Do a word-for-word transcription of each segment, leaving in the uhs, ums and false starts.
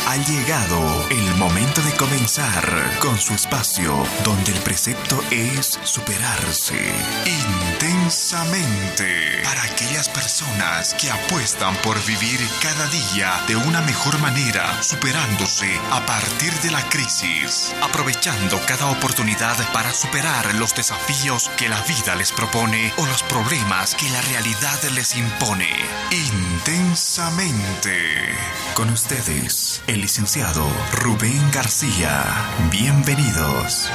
Ha llegado el momento de comenzar con su espacio donde el precepto es superarse intensamente para aquellas personas que apuestan por vivir cada día de una mejor manera, superándose a partir de la crisis, aprovechando cada oportunidad para superar los desafíos que la vida les propone o los problemas que la realidad les impone. Intensamente. Con ustedes, el licenciado Rubén García. Bienvenidos.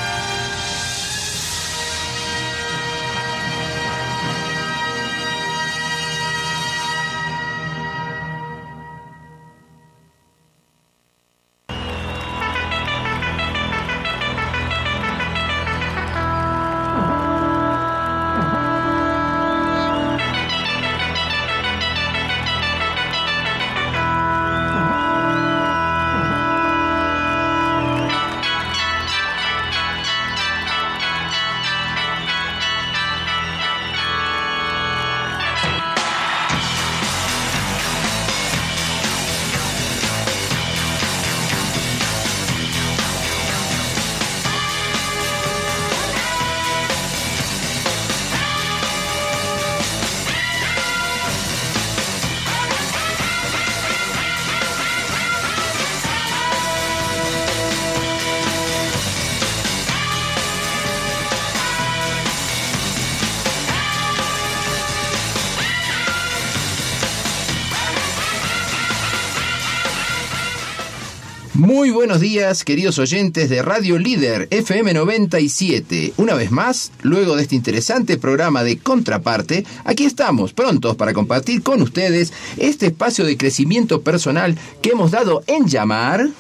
Muy buenos días, queridos oyentes de Radio Líder F M noventa y siete. Una vez más, luego de este interesante programa de Contraparte, aquí estamos, prontos para compartir con ustedes este espacio de crecimiento personal que hemos dado en llamar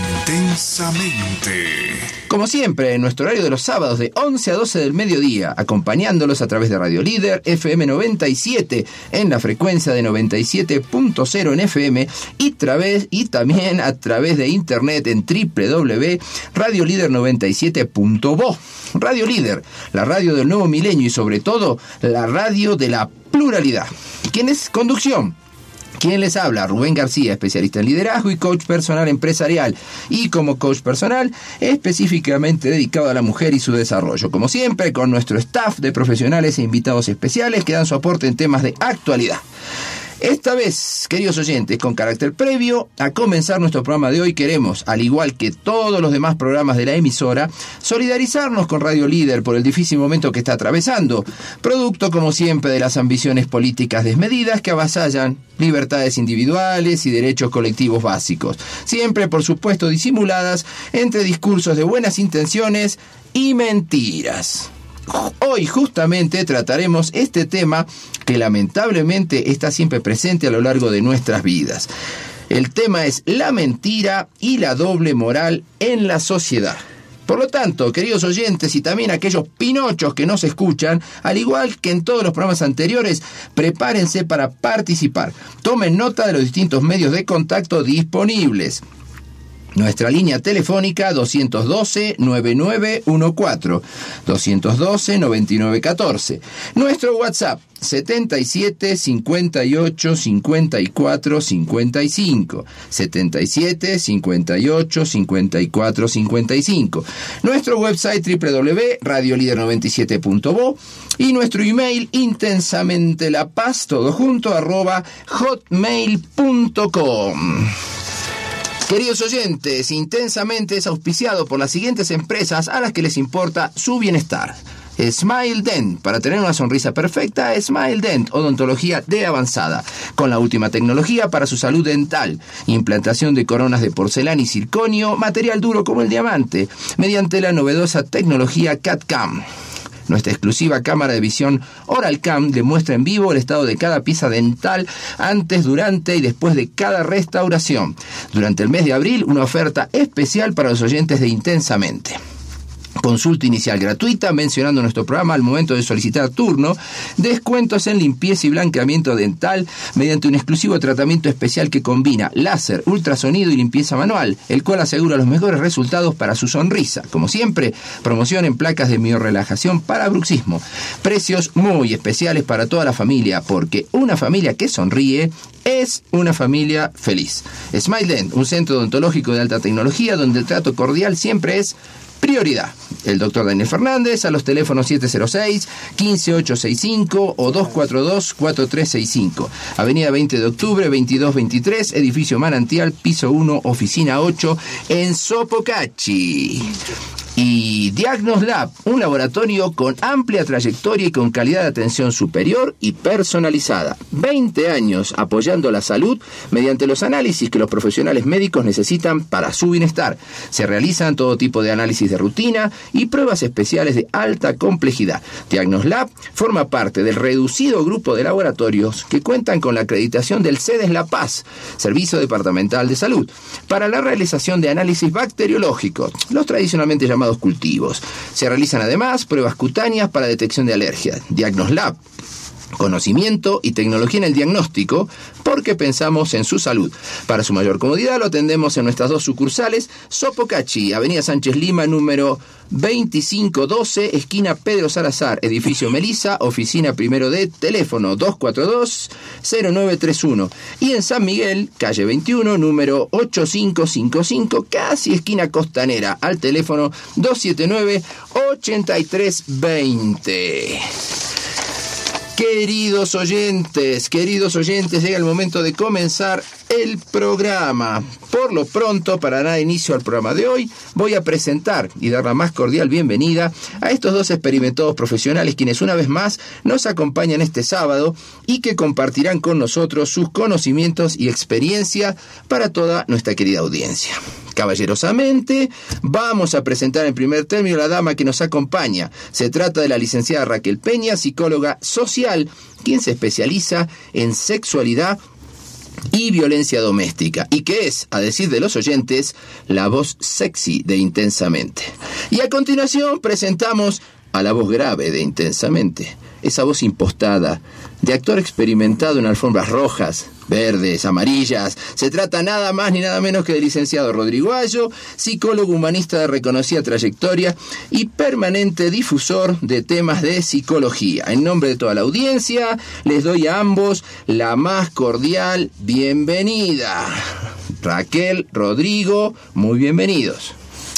Intensamente. Como siempre, en nuestro horario de los sábados de once a doce del mediodía, acompañándolos a través de Radio Líder F M noventa y siete en la frecuencia de noventa y siete punto cero en F M y, través, y también a través de internet en doble u doble u doble u punto radio líder noventa y siete punto bo. Radio Líder, la radio del nuevo milenio y sobre todo la radio de la pluralidad. ¿Quién es? Conducción. ¿Quién les habla? Rubén García, especialista en liderazgo y coach personal empresarial. Y como coach personal, específicamente dedicado a la mujer y su desarrollo. Como siempre, con nuestro staff de profesionales e invitados especiales que dan su aporte en temas de actualidad. Esta vez, queridos oyentes, con carácter previo a comenzar nuestro programa de hoy, queremos, al igual que todos los demás programas de la emisora, solidarizarnos con Radio Líder por el difícil momento que está atravesando, producto, como siempre, de las ambiciones políticas desmedidas que avasallan libertades individuales y derechos colectivos básicos, siempre, por supuesto, disimuladas entre discursos de buenas intenciones y mentiras. Hoy justamente trataremos este tema que lamentablemente está siempre presente a lo largo de nuestras vidas. El tema es la mentira y la doble moral en la sociedad. Por lo tanto, queridos oyentes y también aquellos pinochos que nos escuchan, al igual que en todos los programas anteriores, prepárense para participar. Tomen nota de los distintos medios de contacto disponibles. Nuestra línea telefónica dos uno dos, nueve nueve uno cuatro, dos uno dos, nueve nueve uno cuatro. Nuestro WhatsApp setenta y siete, cincuenta y ocho, cincuenta y cuatro, cincuenta y cinco. setenta y siete, cincuenta y ocho, cincuenta y cuatro, cincuenta y cinco. Nuestro website doble u doble u doble u punto radio líder noventa y siete punto bo y nuestro email intensamente la paz, todo junto, arroba hotmail punto com. Queridos oyentes, Intensamente es auspiciado por las siguientes empresas a las que les importa su bienestar. Smile Dent, para tener una sonrisa perfecta, Smile Dent, odontología de avanzada, con la última tecnología para su salud dental, implantación de coronas de porcelana y circonio, material duro como el diamante, mediante la novedosa tecnología C A D C A M. Nuestra exclusiva cámara de visión OralCam demuestra en vivo el estado de cada pieza dental antes, durante y después de cada restauración. Durante el mes de abril, una oferta especial para los oyentes de Intensamente. Consulta inicial gratuita, mencionando nuestro programa al momento de solicitar turno, descuentos en limpieza y blanqueamiento dental mediante un exclusivo tratamiento especial que combina láser, ultrasonido y limpieza manual, el cual asegura los mejores resultados para su sonrisa. Como siempre, promoción en placas de miorrelajación para bruxismo. Precios muy especiales para toda la familia, porque una familia que sonríe es una familia feliz. Smileden, un centro odontológico de alta tecnología donde el trato cordial siempre es prioridad. El doctor Daniel Fernández a los teléfonos siete cero seis, uno cinco ocho seis cinco o dos cuatro dos, cuatro tres seis cinco. Avenida veinte de octubre, veintidós veintitrés, edificio Manantial, piso uno, oficina ocho, en Sopocachi. Y Diagnoslab, un laboratorio con amplia trayectoria y con calidad de atención superior y personalizada. veinte años apoyando la salud mediante los análisis que los profesionales médicos necesitan para su bienestar. Se realizan todo tipo de análisis de rutina y pruebas especiales de alta complejidad. Diagnoslab forma parte del reducido grupo de laboratorios que cuentan con la acreditación del CEDES La Paz, Servicio Departamental de Salud, para la realización de análisis bacteriológicos, los tradicionalmente llamados cultivos. Se realizan además pruebas cutáneas para detección de alergias. Diagnoslab, conocimiento y tecnología en el diagnóstico, porque pensamos en su salud. Para su mayor comodidad lo atendemos en nuestras dos sucursales, Sopocachi, Avenida Sánchez Lima, número veinticinco doce, esquina Pedro Salazar, edificio Melisa, oficina primero D, teléfono dos cuatro dos, cero nueve tres uno. Y en San Miguel, calle veintiuno, número ochenta y cinco cincuenta y cinco, casi esquina Costanera, al teléfono dos siete nueve, ochenta y tres veinte. Queridos oyentes, queridos oyentes, llega el momento de comenzar el programa. Por lo pronto, para dar inicio al programa de hoy, voy a presentar y dar la más cordial bienvenida a estos dos experimentados profesionales quienes una vez más nos acompañan este sábado y que compartirán con nosotros sus conocimientos y experiencia para toda nuestra querida audiencia. Caballerosamente, vamos a presentar en primer término a la dama que nos acompaña. Se trata de la licenciada Raquel Peña, psicóloga social, quien se especializa en sexualidad y violencia doméstica, y que es, a decir de los oyentes, la voz sexy de Intensamente. Y a continuación presentamos a la voz grave de Intensamente, esa voz impostada, de actor experimentado en alfombras rojas, verdes, amarillas. Se trata nada más ni nada menos que del licenciado Rodrigo Ayo, psicólogo humanista de reconocida trayectoria y permanente difusor de temas de psicología. En nombre de toda la audiencia, les doy a ambos la más cordial bienvenida. Raquel, Rodrigo, muy bienvenidos.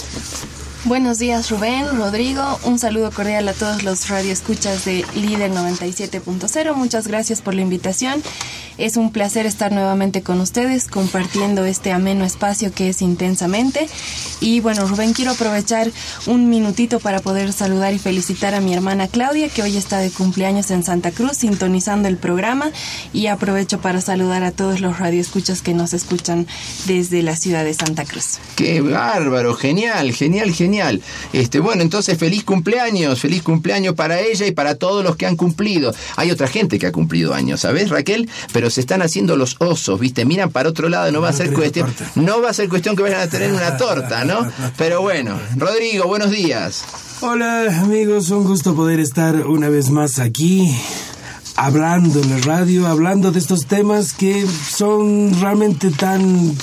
Buenos días, Rubén, Rodrigo, un saludo cordial a todos los radioescuchas de Líder noventa y siete punto cero. Muchas gracias por la invitación. Es un placer estar nuevamente con ustedes compartiendo este ameno espacio que es Intensamente. Y bueno, Rubén, quiero aprovechar un minutito para poder saludar y felicitar a mi hermana Claudia, que hoy está de cumpleaños en Santa Cruz, sintonizando el programa, y aprovecho para saludar a todos los radioescuchas que nos escuchan desde la ciudad de Santa Cruz. ¡Qué bárbaro! Genial, genial, genial. Este, bueno, entonces feliz cumpleaños, feliz cumpleaños para ella y para todos los que han cumplido. Hay otra gente que ha cumplido años, ¿sabes, Raquel? Pero se están haciendo los osos, ¿viste? Miran para otro lado, no va a ser cuestión, no va a ser cuestión que vayan a tener una torta, ¿no? Pero bueno, Rodrigo, buenos días. Hola, amigos, un gusto poder estar una vez más aquí, hablando en la radio, hablando de estos temas que son realmente tan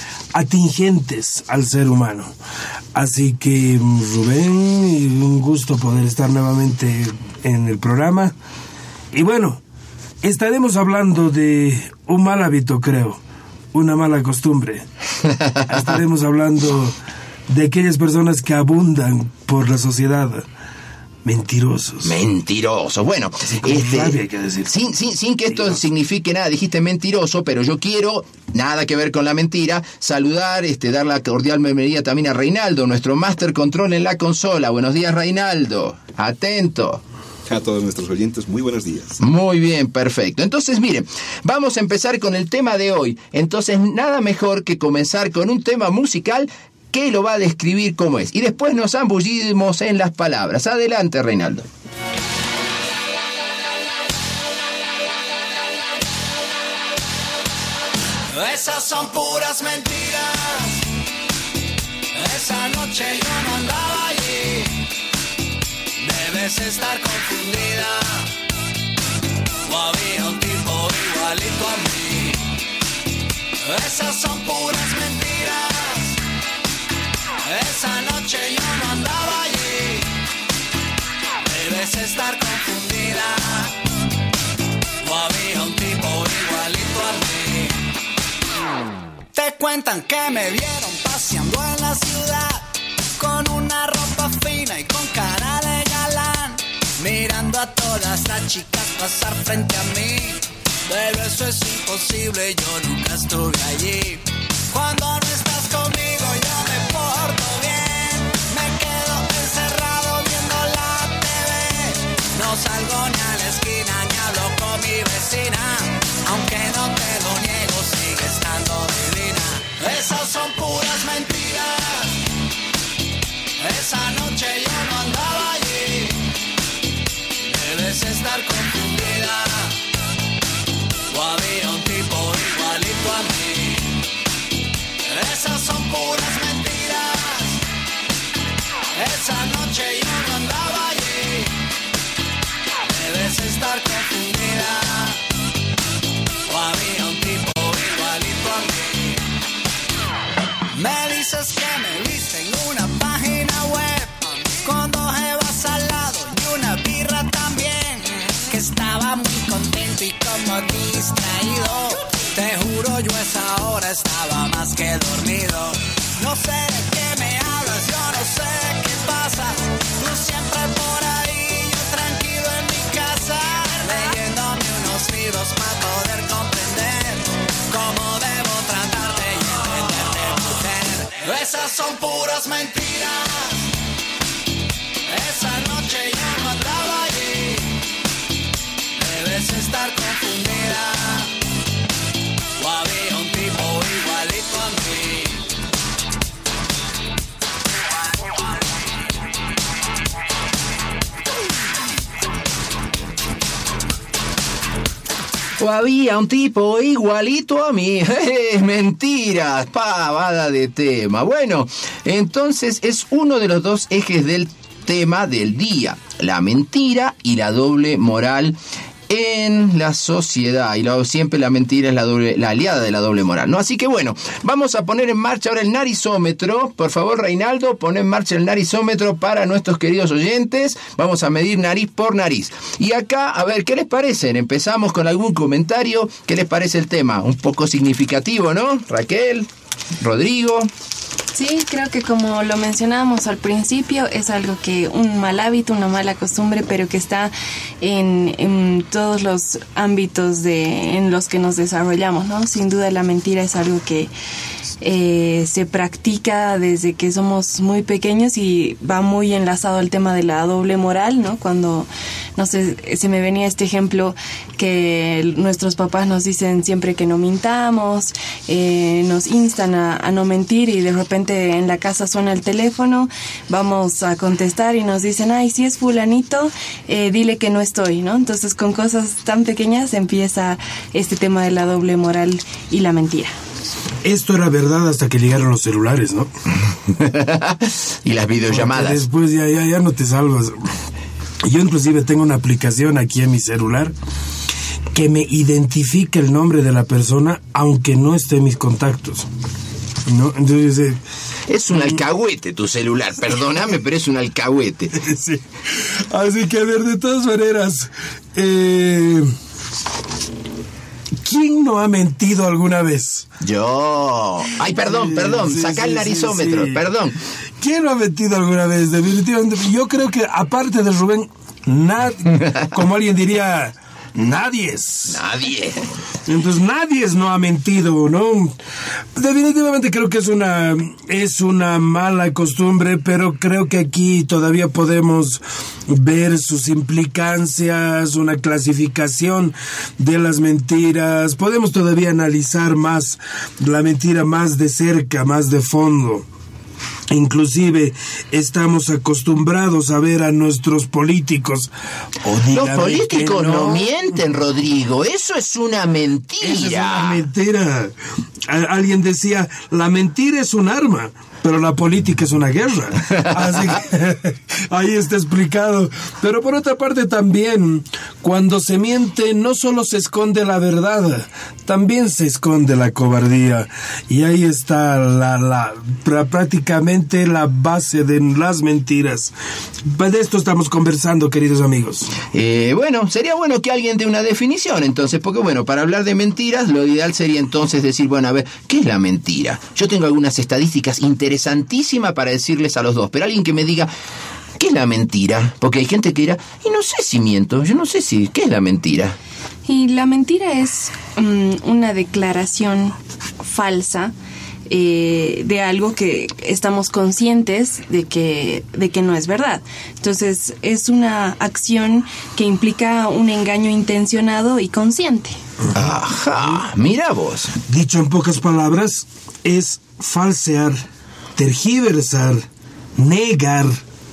atingentes al ser humano. Así que, Rubén, y un gusto poder estar nuevamente en el programa. Y bueno, estaremos hablando de un mal hábito, creo, una mala costumbre. Estaremos hablando de aquellas personas que abundan por la sociedad. Mentirosos. Mentirosos. Bueno, este, rabia, hay que decir. Sin, sin, sin que esto signifique nada, dijiste mentiroso, pero yo quiero, nada que ver con la mentira, saludar, este, dar la cordial bienvenida también a Reinaldo, nuestro Master Control en la consola. Buenos días, Reinaldo. Atento. A todos nuestros oyentes, muy buenos días. Muy bien, perfecto. Entonces, miren, vamos a empezar con el tema de hoy. Entonces, nada mejor que comenzar con un tema musical que lo va a describir como es. Y después nos zambullimos en las palabras. Adelante, Reinaldo. Esas son puras mentiras. Esa noche yo no andaba allí. Debes estar confundida. O había un tipo igualito a mí. Esas son puras mentiras. Esa noche yo no andaba allí. Debes estar confundida. O había un tipo igualito a mí. Te cuentan que me vieron paseando en la ciudad con una ropa fina y con cara de galán, mirando a todas las chicas pasar frente a mí. Pero eso es imposible, yo nunca estuve allí. Cuando no estás conmigo yo me porto bien. Me quedo encerrado viendo la T V. No salgo ni a la esquina ni hablo con mi vecina. Aunque no te lo niego, sigue estando divina. Esas son puras mentiras. Esa noche yo no andaba allí. Debes estar confundida. O había un tipo igualito a mí. Esas son puras mentiras. Esa noche yo no andaba allí. Debes estar confundida. O había un tipo igualito a mí. Me dices que me viste en una página web con dos jevas al lado y una birra también. Que estaba muy contento y como distraído. Te juro yo a esa hora estaba más que dormido. No sé de qué me hablas, yo no sé qué pasa. Tú siempre por ahí, yo tranquilo en mi casa, leyéndome unos libros para poder comprender cómo debo tratarte y entenderte, mujer. Esas son puras mentiras. Esa noche yo no andaba allí. Debes estar confundida. O había un tipo igualito a mí. O había un tipo igualito a mí. Mentiras, pavada de tema. Bueno, entonces es uno de los dos ejes del tema del día: la mentira y la doble moral en la sociedad. Y lo, siempre la mentira es la doble, la aliada de la doble moral, ¿no? Así que bueno, vamos a poner en marcha ahora el narizómetro. Por favor, Reinaldo, pon en marcha el narizómetro para nuestros queridos oyentes. Vamos a medir nariz por nariz. Y acá, a ver, ¿qué les parece? Empezamos con algún comentario. ¿Qué les parece el tema? Un poco significativo, ¿no? Raquel, Rodrigo. Sí, creo que como lo mencionábamos al principio, es algo que un mal hábito, una mala costumbre, pero que está en, en todos los ámbitos de, en los que nos desarrollamos, ¿no? Sin duda la mentira es algo que eh, se practica desde que somos muy pequeños y va muy enlazado al tema de la doble moral, ¿no? Cuando, no sé, se me venía este ejemplo que nuestros papás nos dicen siempre que no mintamos, eh, nos instan a, a no mentir, y de repente en la casa suena el teléfono, vamos a contestar y nos dicen, ay, si es fulanito, eh, dile que no estoy, ¿no? Entonces con cosas tan pequeñas empieza este tema de la doble moral y la mentira. Esto era verdad hasta que llegaron los celulares, ¿no? Y las videollamadas. Porque después ya, ya, ya no te salvas. Yo inclusive tengo una aplicación aquí en mi celular que me identifica el nombre de la persona aunque no esté en mis contactos, ¿no? Entonces eh, es un alcahuete tu celular, perdóname, pero es un alcahuete. Sí. Así que a ver, de todas maneras, eh, ¿quién no ha mentido alguna vez? Yo. Ay, perdón, perdón, sí, saca sí, el narizómetro, sí, sí. Perdón. ¿Quién no ha mentido alguna vez? Definitivamente. Yo creo que aparte de Rubén, nadie, como alguien diría, nadie es. Nadie. Entonces nadie no ha mentido, ¿no? Definitivamente creo que es una es una mala costumbre, pero creo que aquí todavía podemos ver sus implicancias, una clasificación de las mentiras. Podemos todavía analizar más la mentira más de cerca, más de fondo. Inclusive estamos acostumbrados a ver a nuestros políticos. Los políticos no. no mienten, Rodrigo. Eso es una mentira. Eso es una mentira. Alguien decía, la mentira es un arma. pero la política es una guerra. Así que ahí está explicado. Pero por otra parte también, cuando se miente no solo se esconde la verdad, también se esconde la cobardía. Y ahí está la, la prácticamente la base de las mentiras. De esto estamos conversando, queridos amigos. Eh, bueno, sería bueno que alguien dé una definición entonces, porque bueno, para hablar de mentiras, lo ideal sería entonces decir, bueno, a ver, ¿qué es la mentira? Yo tengo algunas estadísticas interesantísimas para decirles a los dos, pero alguien que me diga, ¿qué es la mentira? Porque hay gente que dirá, y no sé si miento, yo no sé si, ¿qué es la mentira? Y la mentira es um, una declaración falsa eh, de algo que estamos conscientes de que, de que no es verdad. Entonces, es una acción que implica un engaño intencionado y consciente. Ajá, mira vos. Dicho en pocas palabras, es falsear, tergiversar, negar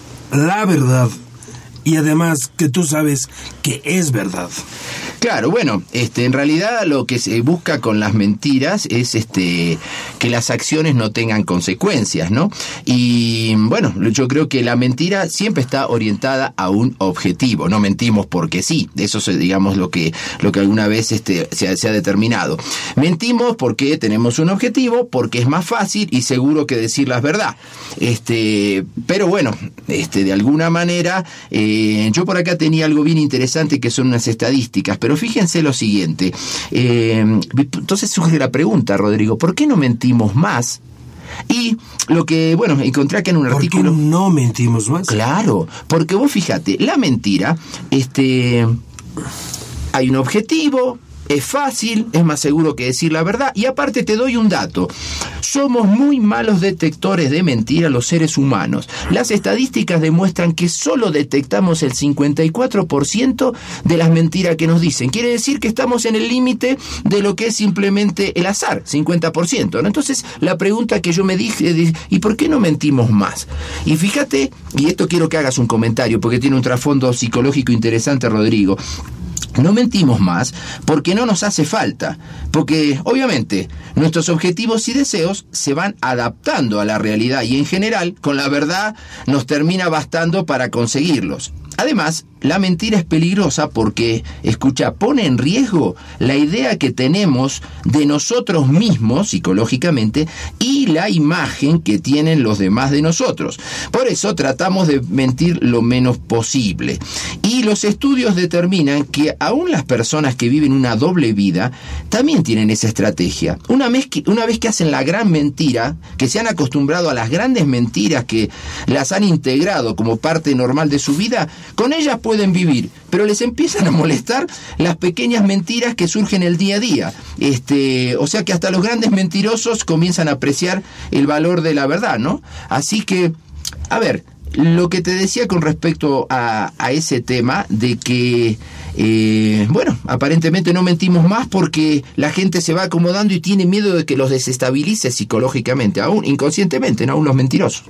la verdad. Y además que tú sabes que es verdad. Claro, bueno, este, en realidad lo que se busca con las mentiras es este, que las acciones no tengan consecuencias, ¿no? Y bueno, yo creo que la mentira siempre está orientada a un objetivo. No mentimos porque sí, eso es, digamos, lo que, lo que alguna vez este, se, ha, se ha determinado. Mentimos porque tenemos un objetivo, porque es más fácil y seguro que decir la verdad. Este, pero bueno, este, de alguna manera, eh, yo por acá tenía algo bien interesante que son unas estadísticas, pero fíjense lo siguiente. Eh, entonces surge la pregunta, Rodrigo, ¿por qué no mentimos más? Y lo que, bueno, encontré acá en un artículo... ¿Por qué no mentimos más? Claro, porque vos fíjate, la mentira, este, hay un objetivo, es fácil, es más seguro que decir la verdad, y aparte te doy un dato. Somos muy malos detectores de mentira los seres humanos. Las estadísticas demuestran que solo detectamos el cincuenta y cuatro por ciento de las mentiras que nos dicen. Quiere decir que estamos en el límite de lo que es simplemente el azar, cincuenta por ciento, ¿no? Entonces, la pregunta que yo me dije, ¿y por qué no mentimos más? Y fíjate, y esto quiero que hagas un comentario, porque tiene un trasfondo psicológico interesante, Rodrigo. No mentimos más porque no nos hace falta, porque obviamente nuestros objetivos y deseos se van adaptando a la realidad y en general con la verdad nos termina bastando para conseguirlos. Además, la mentira es peligrosa porque, escucha, pone en riesgo la idea que tenemos de nosotros mismos psicológicamente y la imagen que tienen los demás de nosotros. Por eso tratamos de mentir lo menos posible. Y los estudios determinan que aún las personas que viven una doble vida también tienen esa estrategia. Una vez que, una vez que hacen la gran mentira, que se han acostumbrado a las grandes mentiras que las han integrado como parte normal de su vida, con ellas pueden vivir, pero les empiezan a molestar las pequeñas mentiras que surgen el día a día. Este, o sea que hasta los grandes mentirosos comienzan a apreciar el valor de la verdad, ¿no? Así que, a ver, lo que te decía con respecto a, a ese tema de que, eh, bueno, aparentemente no mentimos más porque la gente se va acomodando y tiene miedo de que los desestabilice psicológicamente, aún inconscientemente, ¿no? Aún los mentirosos.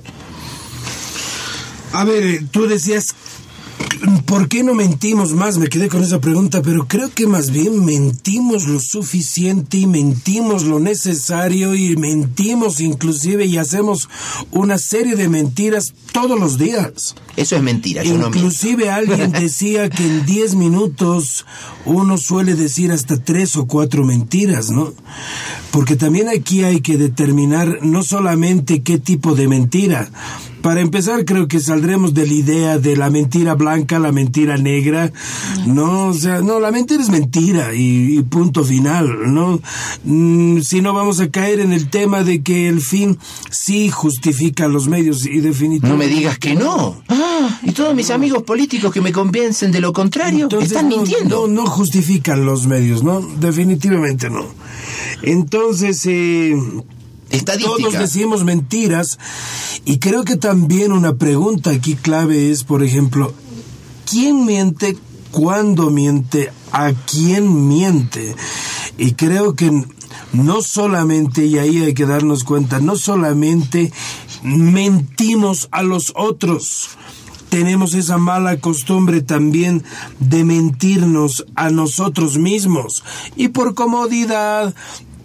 A ver, tú decías, ¿por qué no mentimos más? Me quedé con esa pregunta, pero creo que más bien mentimos lo suficiente y mentimos lo necesario y mentimos inclusive y hacemos una serie de mentiras todos los días. Eso es mentira, yo no miento. Inclusive alguien decía que en diez minutos uno suele decir hasta tres o cuatro mentiras, ¿no? Porque también aquí hay que determinar no solamente qué tipo de mentira. Para empezar, creo que saldremos de la idea de la mentira blanca, la mentira negra, ¿no? O sea, no, la mentira es mentira y, y punto final, ¿no? Mm, si no, vamos a caer en el tema de que el fin sí justifica los medios y definitivamente... No me digas que no. Ah, y todos mis amigos políticos que me convencen de lo contrario, entonces, están no, mintiendo. No, no justifican los medios, ¿no? Definitivamente no. Entonces, eh... todos decimos mentiras y creo que también una pregunta aquí clave es, por ejemplo, ¿quién miente? ¿Cuándo miente? ¿A quién miente? Y creo que no solamente, y ahí hay que darnos cuenta, no solamente mentimos a los otros, tenemos esa mala costumbre también de mentirnos a nosotros mismos y por comodidad,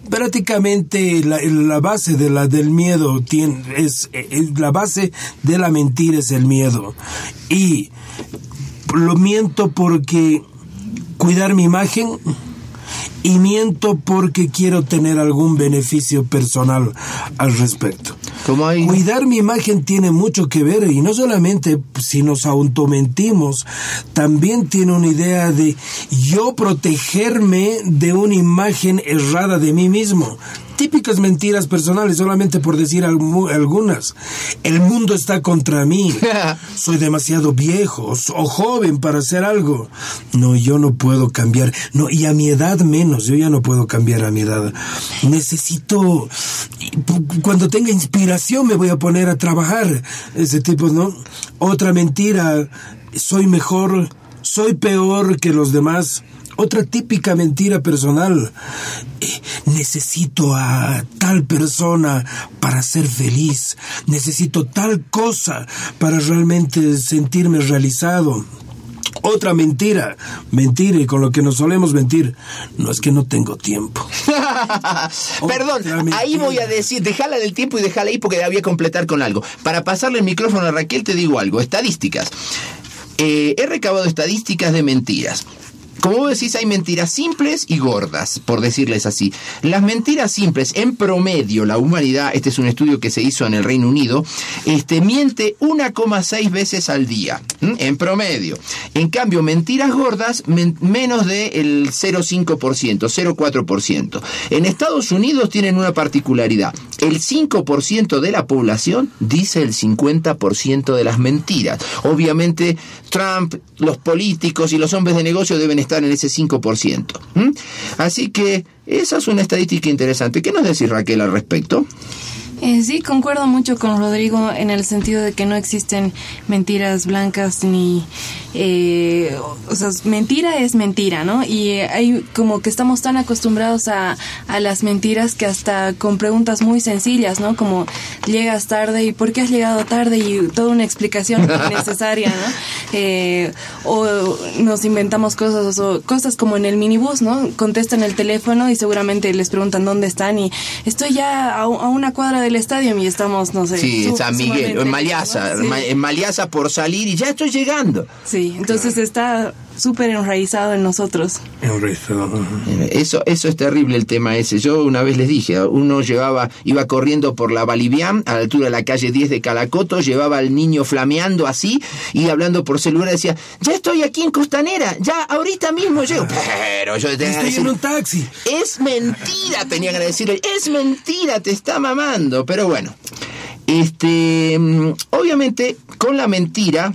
prácticamente la, la base de la, del miedo tiene, es, es la base de la mentira es el miedo. Y lo miento porque cuidar mi imagen, y miento porque quiero tener algún beneficio personal al respecto. ¿Cómo hay? Cuidar mi imagen tiene mucho que ver, y no solamente si nos automentimos, también tiene una idea de yo protegerme de una imagen errada de mí mismo. Típicas mentiras personales, solamente por decir algunas. El mundo está contra mí. Soy demasiado viejo o joven para hacer algo. No, yo no puedo cambiar. No, y a mi edad menos. Yo ya no puedo cambiar a mi edad. Necesito... Cuando tenga inspiración me voy a poner a trabajar. Ese tipo, ¿no? Otra mentira. Soy mejor. Soy peor que los demás. Otra típica mentira personal. Eh, necesito a tal persona para ser feliz. Necesito tal cosa para realmente sentirme realizado. Otra mentira. Mentira, y con lo que nos solemos mentir. No, es que no tengo tiempo. Perdón, ahí voy a decir, dejala del tiempo y dejala ahí porque voy a completar con algo. Para pasarle el micrófono a Raquel te digo algo. Estadísticas. Eh, he recabado estadísticas de mentiras. Como vos decís, hay mentiras simples y gordas, por decirles así. Las mentiras simples, en promedio, la humanidad, este es un estudio que se hizo en el Reino Unido, este, miente uno coma seis veces al día, ¿m? En promedio. En cambio, mentiras gordas, men- menos del cero coma cinco por ciento, cero coma cuatro por ciento. En Estados Unidos tienen una particularidad. El cinco por ciento de la población dice el cincuenta por ciento de las mentiras. Obviamente, Trump, los políticos y los hombres de negocio deben estar en ese cinco por ciento. ¿Mm? Así que esa es una estadística interesante. ¿Qué nos decís, Raquel, al respecto? Eh, sí, concuerdo mucho con Rodrigo en el sentido de que no existen mentiras blancas ni... Eh, o sea, mentira es mentira, ¿no? Y eh, hay como que estamos tan acostumbrados a, a las mentiras que hasta con preguntas muy sencillas, ¿no? Como llegas tarde y ¿por qué has llegado tarde? Y toda una explicación innecesaria, ¿no? Eh, o nos inventamos cosas, o cosas como en el minibús, ¿no? Contestan el teléfono y seguramente les preguntan dónde están y estoy ya a, a una cuadra del estadio y estamos, no sé... Sí, su, San Miguel, en Maliaza, sí. En Maliaza por salir y ya estoy llegando. Sí, entonces claro. Está súper enraizado en nosotros. Enraizado. Eso, eso es terrible el tema ese. Yo una vez les dije, uno llevaba, iba corriendo por la Balivián, a la altura de la calle diez de Calacoto, llevaba al niño flameando así y hablando por celular decía, ya estoy aquí en Costanera, ya ahorita mismo llego. Pero yo tenía estoy que decir, en un taxi. Es mentira, tenía que decirle, es mentira, te está mamando. Pero bueno, este, obviamente con la mentira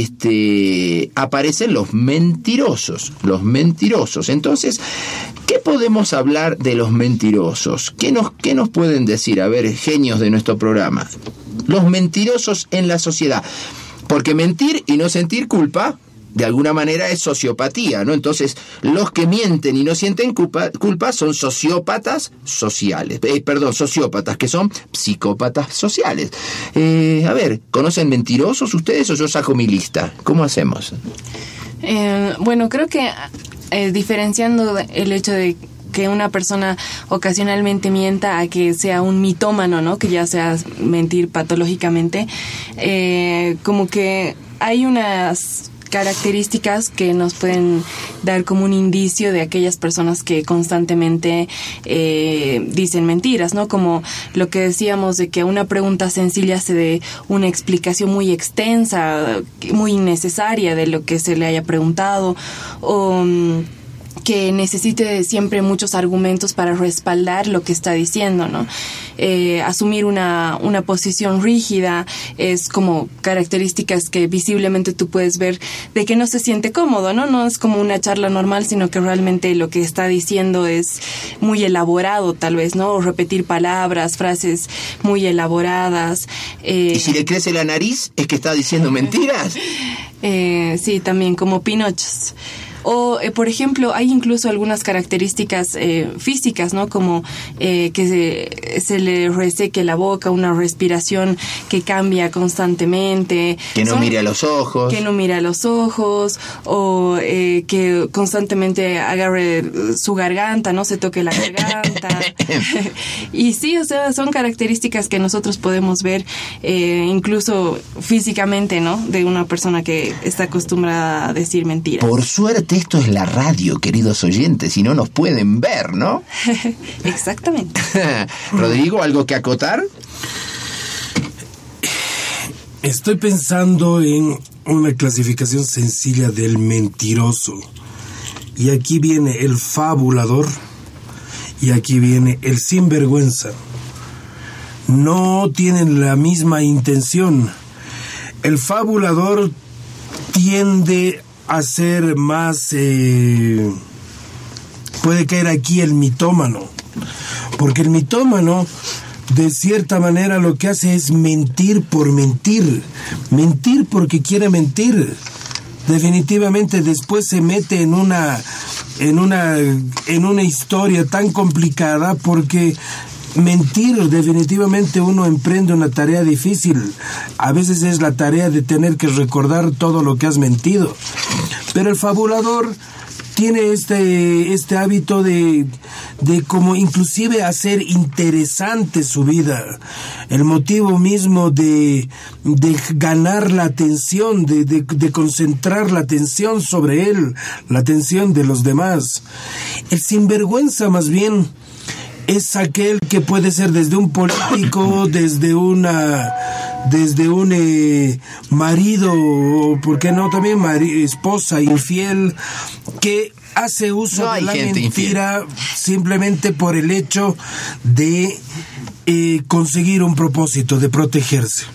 este, aparecen los mentirosos, los mentirosos. Entonces, ¿qué podemos hablar de los mentirosos? ¿Qué nos, qué nos pueden decir? A ver, genios de nuestro programa. Los mentirosos en la sociedad. Porque mentir y no sentir culpa, de alguna manera es sociopatía, ¿no? Entonces, los que mienten y no sienten culpa, culpa son sociópatas sociales. Eh, perdón, sociópatas, que son psicópatas sociales. Eh, a ver, ¿conocen mentirosos ustedes o yo saco mi lista? ¿Cómo hacemos? Eh, bueno, creo que eh, diferenciando el hecho de que una persona ocasionalmente mienta a que sea un mitómano, ¿no? Que ya sea mentir patológicamente, eh, como que hay unas características que nos pueden dar como un indicio de aquellas personas que constantemente eh, dicen mentiras, ¿no? Como lo que decíamos de que a una pregunta sencilla se dé una explicación muy extensa, muy innecesaria de lo que se le haya preguntado, o que necesite siempre muchos argumentos para respaldar lo que está diciendo, ¿no? Eh, asumir una, una posición rígida es como características que visiblemente tú puedes ver de que no se siente cómodo, ¿no? No es como una charla normal, sino que realmente lo que está diciendo es muy elaborado, tal vez, ¿no? O repetir palabras, frases muy elaboradas. Eh, ¿Y si le crece la nariz, es que está diciendo mentiras? eh, sí, también como Pinochos. O, eh, por ejemplo, hay incluso algunas características eh, físicas, ¿no? Como eh, que se, se le reseque la boca, una respiración que cambia constantemente. Que no Son, mire a los ojos. Que no mire a los ojos, o eh, que constantemente agarre su garganta, no se toque la garganta. Y sí, o sea, son características que nosotros podemos ver eh, incluso físicamente, ¿no? De una persona que está acostumbrada a decir mentiras. Por suerte esto es la radio, queridos oyentes, y no nos pueden ver, ¿no? Exactamente. Rodrigo, ¿algo que acotar? Estoy pensando en una clasificación sencilla del mentiroso. Y aquí viene el fabulador y aquí viene el sinvergüenza. No tienen la misma intención. El fabulador tiende a ser más... Eh, puede caer aquí el mitómano. Porque el mitómano, de cierta manera, lo que hace es mentir por mentir. Mentir porque quiere mentir. Definitivamente después se mete en una... en una... en una historia tan complicada porque... mentir, definitivamente uno emprende una tarea difícil. A veces es la tarea de tener que recordar todo lo que has mentido. Pero el fabulador tiene este, este hábito de, de como inclusive hacer interesante su vida. El motivo mismo de, de ganar la atención, de, de, de concentrar la atención sobre él, la atención de los demás. El sinvergüenza más bien es aquel que puede ser desde un político, desde una, desde un eh, marido, o por qué no también mari- esposa infiel, que hace uso no de la mentira infiel. Simplemente por el hecho de eh, conseguir un propósito, de protegerse.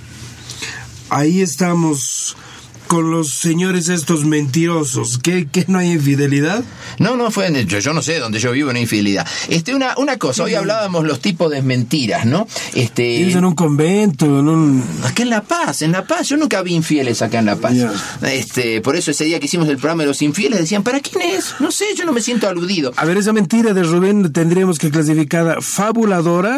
Ahí estamos con los señores estos mentirosos. ¿Qué, qué no hay infidelidad? No, no fue en, yo, yo no sé dónde yo vivo, una infidelidad. Este, una, una cosa, hoy hablábamos los tipos de mentiras, ¿no? Este. Vives en un convento, en un... Acá en La Paz, en La Paz, yo nunca vi infieles acá en La Paz. Yeah. Este, por eso ese día que hicimos el programa de los infieles decían, ¿para quién es? No sé, yo no me siento aludido. A ver, esa mentira de Rubén tendríamos que clasificarla fabuladora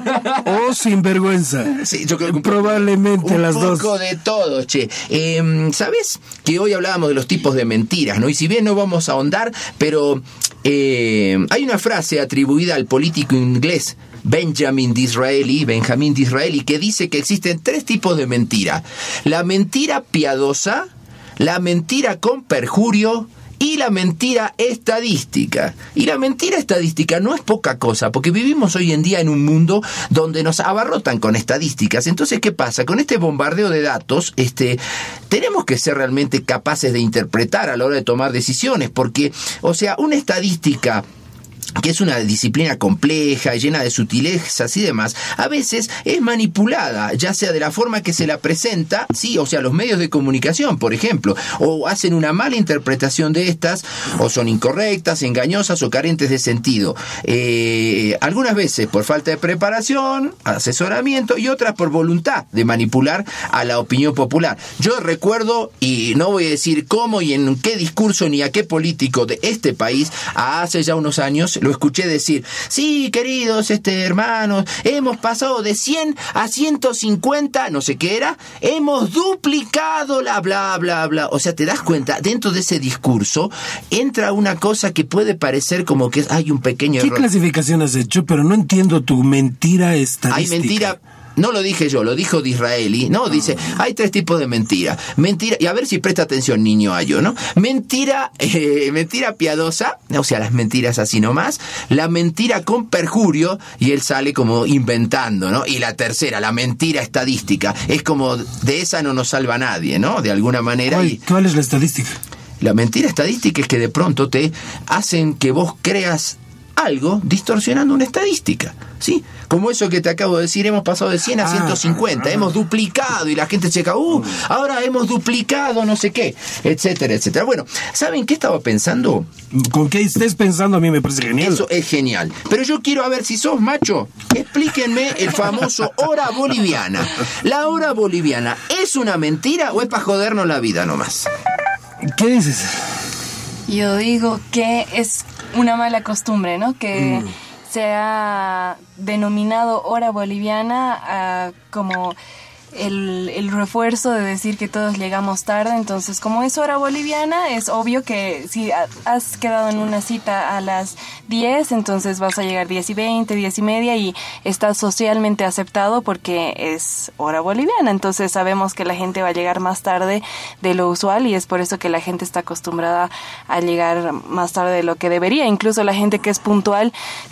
o sinvergüenza. Sí, yo creo que un probablemente poco, las un dos. poco de todo, che. Eh, ¿Sabes que hoy hablamos de los tipos de mentiras, ¿no? Y si bien no vamos a ahondar, pero eh, hay una frase atribuida al político inglés Benjamin Disraeli, Benjamin Disraeli, que dice que existen tres tipos de mentira: la mentira piadosa, la mentira con perjurio y la mentira estadística. Y la mentira estadística no es poca cosa, porque vivimos hoy en día en un mundo donde nos abarrotan con estadísticas. Entonces, ¿qué pasa? Con este bombardeo de datos, este, tenemos que ser realmente capaces de interpretar a la hora de tomar decisiones, porque, o sea, una estadística que es una disciplina compleja, llena de sutilezas y demás, a veces es manipulada, ya sea de la forma que se la presenta, sí, o sea, los medios de comunicación, por ejemplo, o hacen una mala interpretación de estas, o son incorrectas, engañosas o carentes de sentido. Eh, algunas veces por falta de preparación, asesoramiento, y otras por voluntad de manipular a la opinión popular. Yo recuerdo, y no voy a decir cómo y en qué discurso ni a qué político de este país, hace ya unos años, lo escuché decir: sí, queridos este, hermanos, hemos pasado de cien a ciento cincuenta, no sé qué era, hemos duplicado la bla, bla, bla. O sea, te das cuenta, dentro de ese discurso entra una cosa que puede parecer como que hay un pequeño ¿Qué error. clasificación has hecho? Pero no entiendo tu mentira estadística. Hay mentira. No lo dije yo, lo dijo Disraeli. No, dice, hay tres tipos de mentira. Mentira, y a ver si presta atención, niño ayo, ¿no? Mentira, eh, mentira piadosa, o sea, las mentiras así nomás. La mentira con perjurio, y él sale como inventando, ¿no? Y la tercera, la mentira estadística. Es como, de esa no nos salva nadie, ¿no? De alguna manera. ¿Cuál, y ¿Cuál es la estadística? La mentira estadística es que de pronto te hacen que vos creas algo distorsionando una estadística, ¿sí? Como eso que te acabo de decir, hemos pasado de cien a ciento cincuenta, ah, hemos duplicado, y la gente checa, uh, ahora hemos duplicado no sé qué, etcétera, etcétera. Bueno, ¿saben qué estaba pensando? Con qué estés pensando a mí me parece genial. Eso es genial. Pero yo quiero a ver si sos macho. Explíquenme el famoso hora boliviana. ¿La hora boliviana es una mentira o es para jodernos la vida nomás? ¿Qué dices? Yo digo que es una mala costumbre, ¿no? Que mm. se ha denominado hora boliviana uh, como el, el refuerzo de decir que todos llegamos tarde. Entonces, como es hora boliviana, es obvio que si has quedado en una cita a las diez, entonces vas a llegar diez y veinte, diez y media, y está socialmente aceptado porque es hora boliviana. Entonces sabemos que la gente va a llegar más tarde de lo usual, y es por eso que la gente está acostumbrada a llegar más tarde de lo que debería. Incluso la gente que es puntual,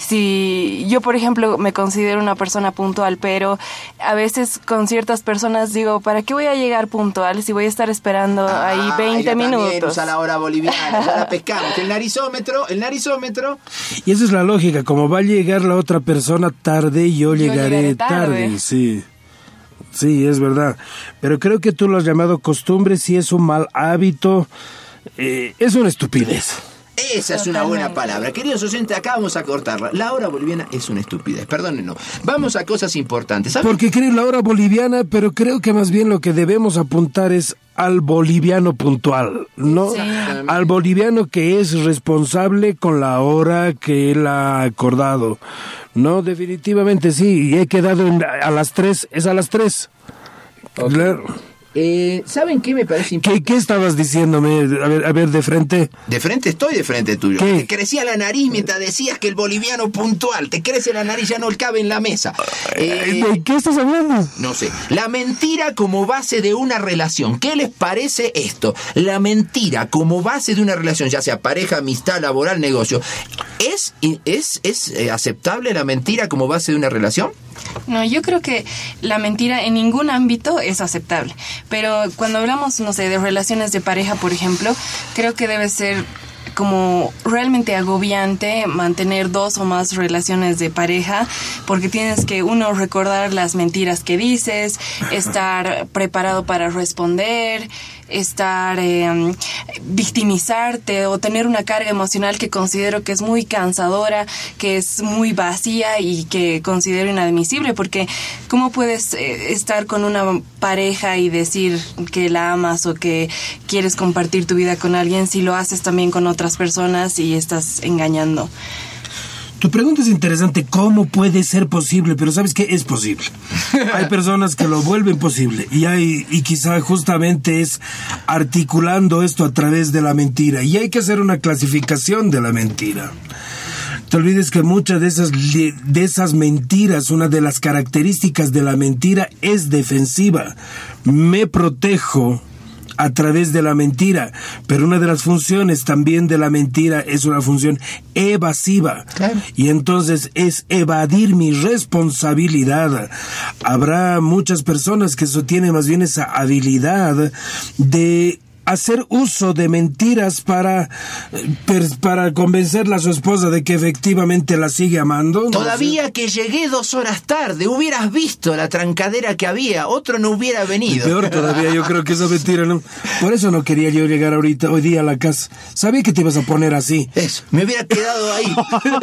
si yo, por ejemplo, me considero una persona puntual, pero a veces con ciertas personas personas digo, ¿para qué voy a llegar puntual si voy a estar esperando ah, ahí veinte minutos? A la hora boliviana, ya la pescamos. El narizómetro, el narizómetro. Y esa es la lógica, como va a llegar la otra persona tarde, yo, yo llegaré, llegaré tarde. tarde. Sí, sí, es verdad. Pero creo que tú lo has llamado costumbre, si es un mal hábito, eh, es una estupidez. Esa es una buena palabra. Queridos oyentes, acá vamos a cortarla. La hora boliviana es una estupidez, perdónenos. Vamos a cosas importantes. ¿Saben? Porque creo la hora boliviana, pero creo que más bien lo que debemos apuntar es al boliviano puntual, ¿no? Sí. Al boliviano que es responsable con la hora que él ha acordado. No, definitivamente sí. Y he quedado en, a las tres, es a las tres. Okay. Claro. Eh, ¿Saben qué me parece importante? ¿Qué, ¿Qué estabas diciéndome? A ver, a ver, de frente. De frente estoy de frente tuyo. ¿Qué? Te crecía la nariz mientras decías que el boliviano puntual. Te crece la nariz, ya no cabe en la mesa. Eh, ¿De qué estás hablando? No sé. La mentira como base de una relación. ¿Qué les parece esto? La mentira como base de una relación, ya sea pareja, amistad, laboral, negocio. ¿Es, es, es eh, aceptable la mentira como base de una relación? No, yo creo que la mentira en ningún ámbito es aceptable. Pero cuando hablamos, no sé, de relaciones de pareja, por ejemplo, creo que debe ser como realmente agobiante mantener dos o más relaciones de pareja, porque tienes que, uno, recordar las mentiras que dices, estar preparado para responder, estar eh, victimizarte o tener una carga emocional que considero que es muy cansadora, que es muy vacía y que considero inadmisible, porque ¿cómo puedes eh, estar con una pareja y decir que la amas o que quieres compartir tu vida con alguien si lo haces también con otras personas y estás engañando? Tu pregunta es interesante, ¿cómo puede ser posible? Pero ¿sabes qué? Es posible. Hay personas que lo vuelven posible y hay y quizá justamente es articulando esto a través de la mentira. Y hay que hacer una clasificación de la mentira. Te olvides que muchas de esas, de esas mentiras, una de las características de la mentira es defensiva. Me protejo a través de la mentira, pero una de las funciones también de la mentira es una función evasiva. Claro. Y entonces es evadir mi responsabilidad. Habrá muchas personas que eso tienen más bien esa habilidad de hacer uso de mentiras para, para convencerle a su esposa de que efectivamente la sigue amando. ¿No? Todavía que llegué dos horas tarde, hubieras visto la trancadera que había, otro no hubiera venido. Y peor todavía, yo creo que esa mentira no. Por eso no quería yo llegar ahorita, hoy día a la casa. Sabía que te ibas a poner así. Eso, me hubiera quedado ahí.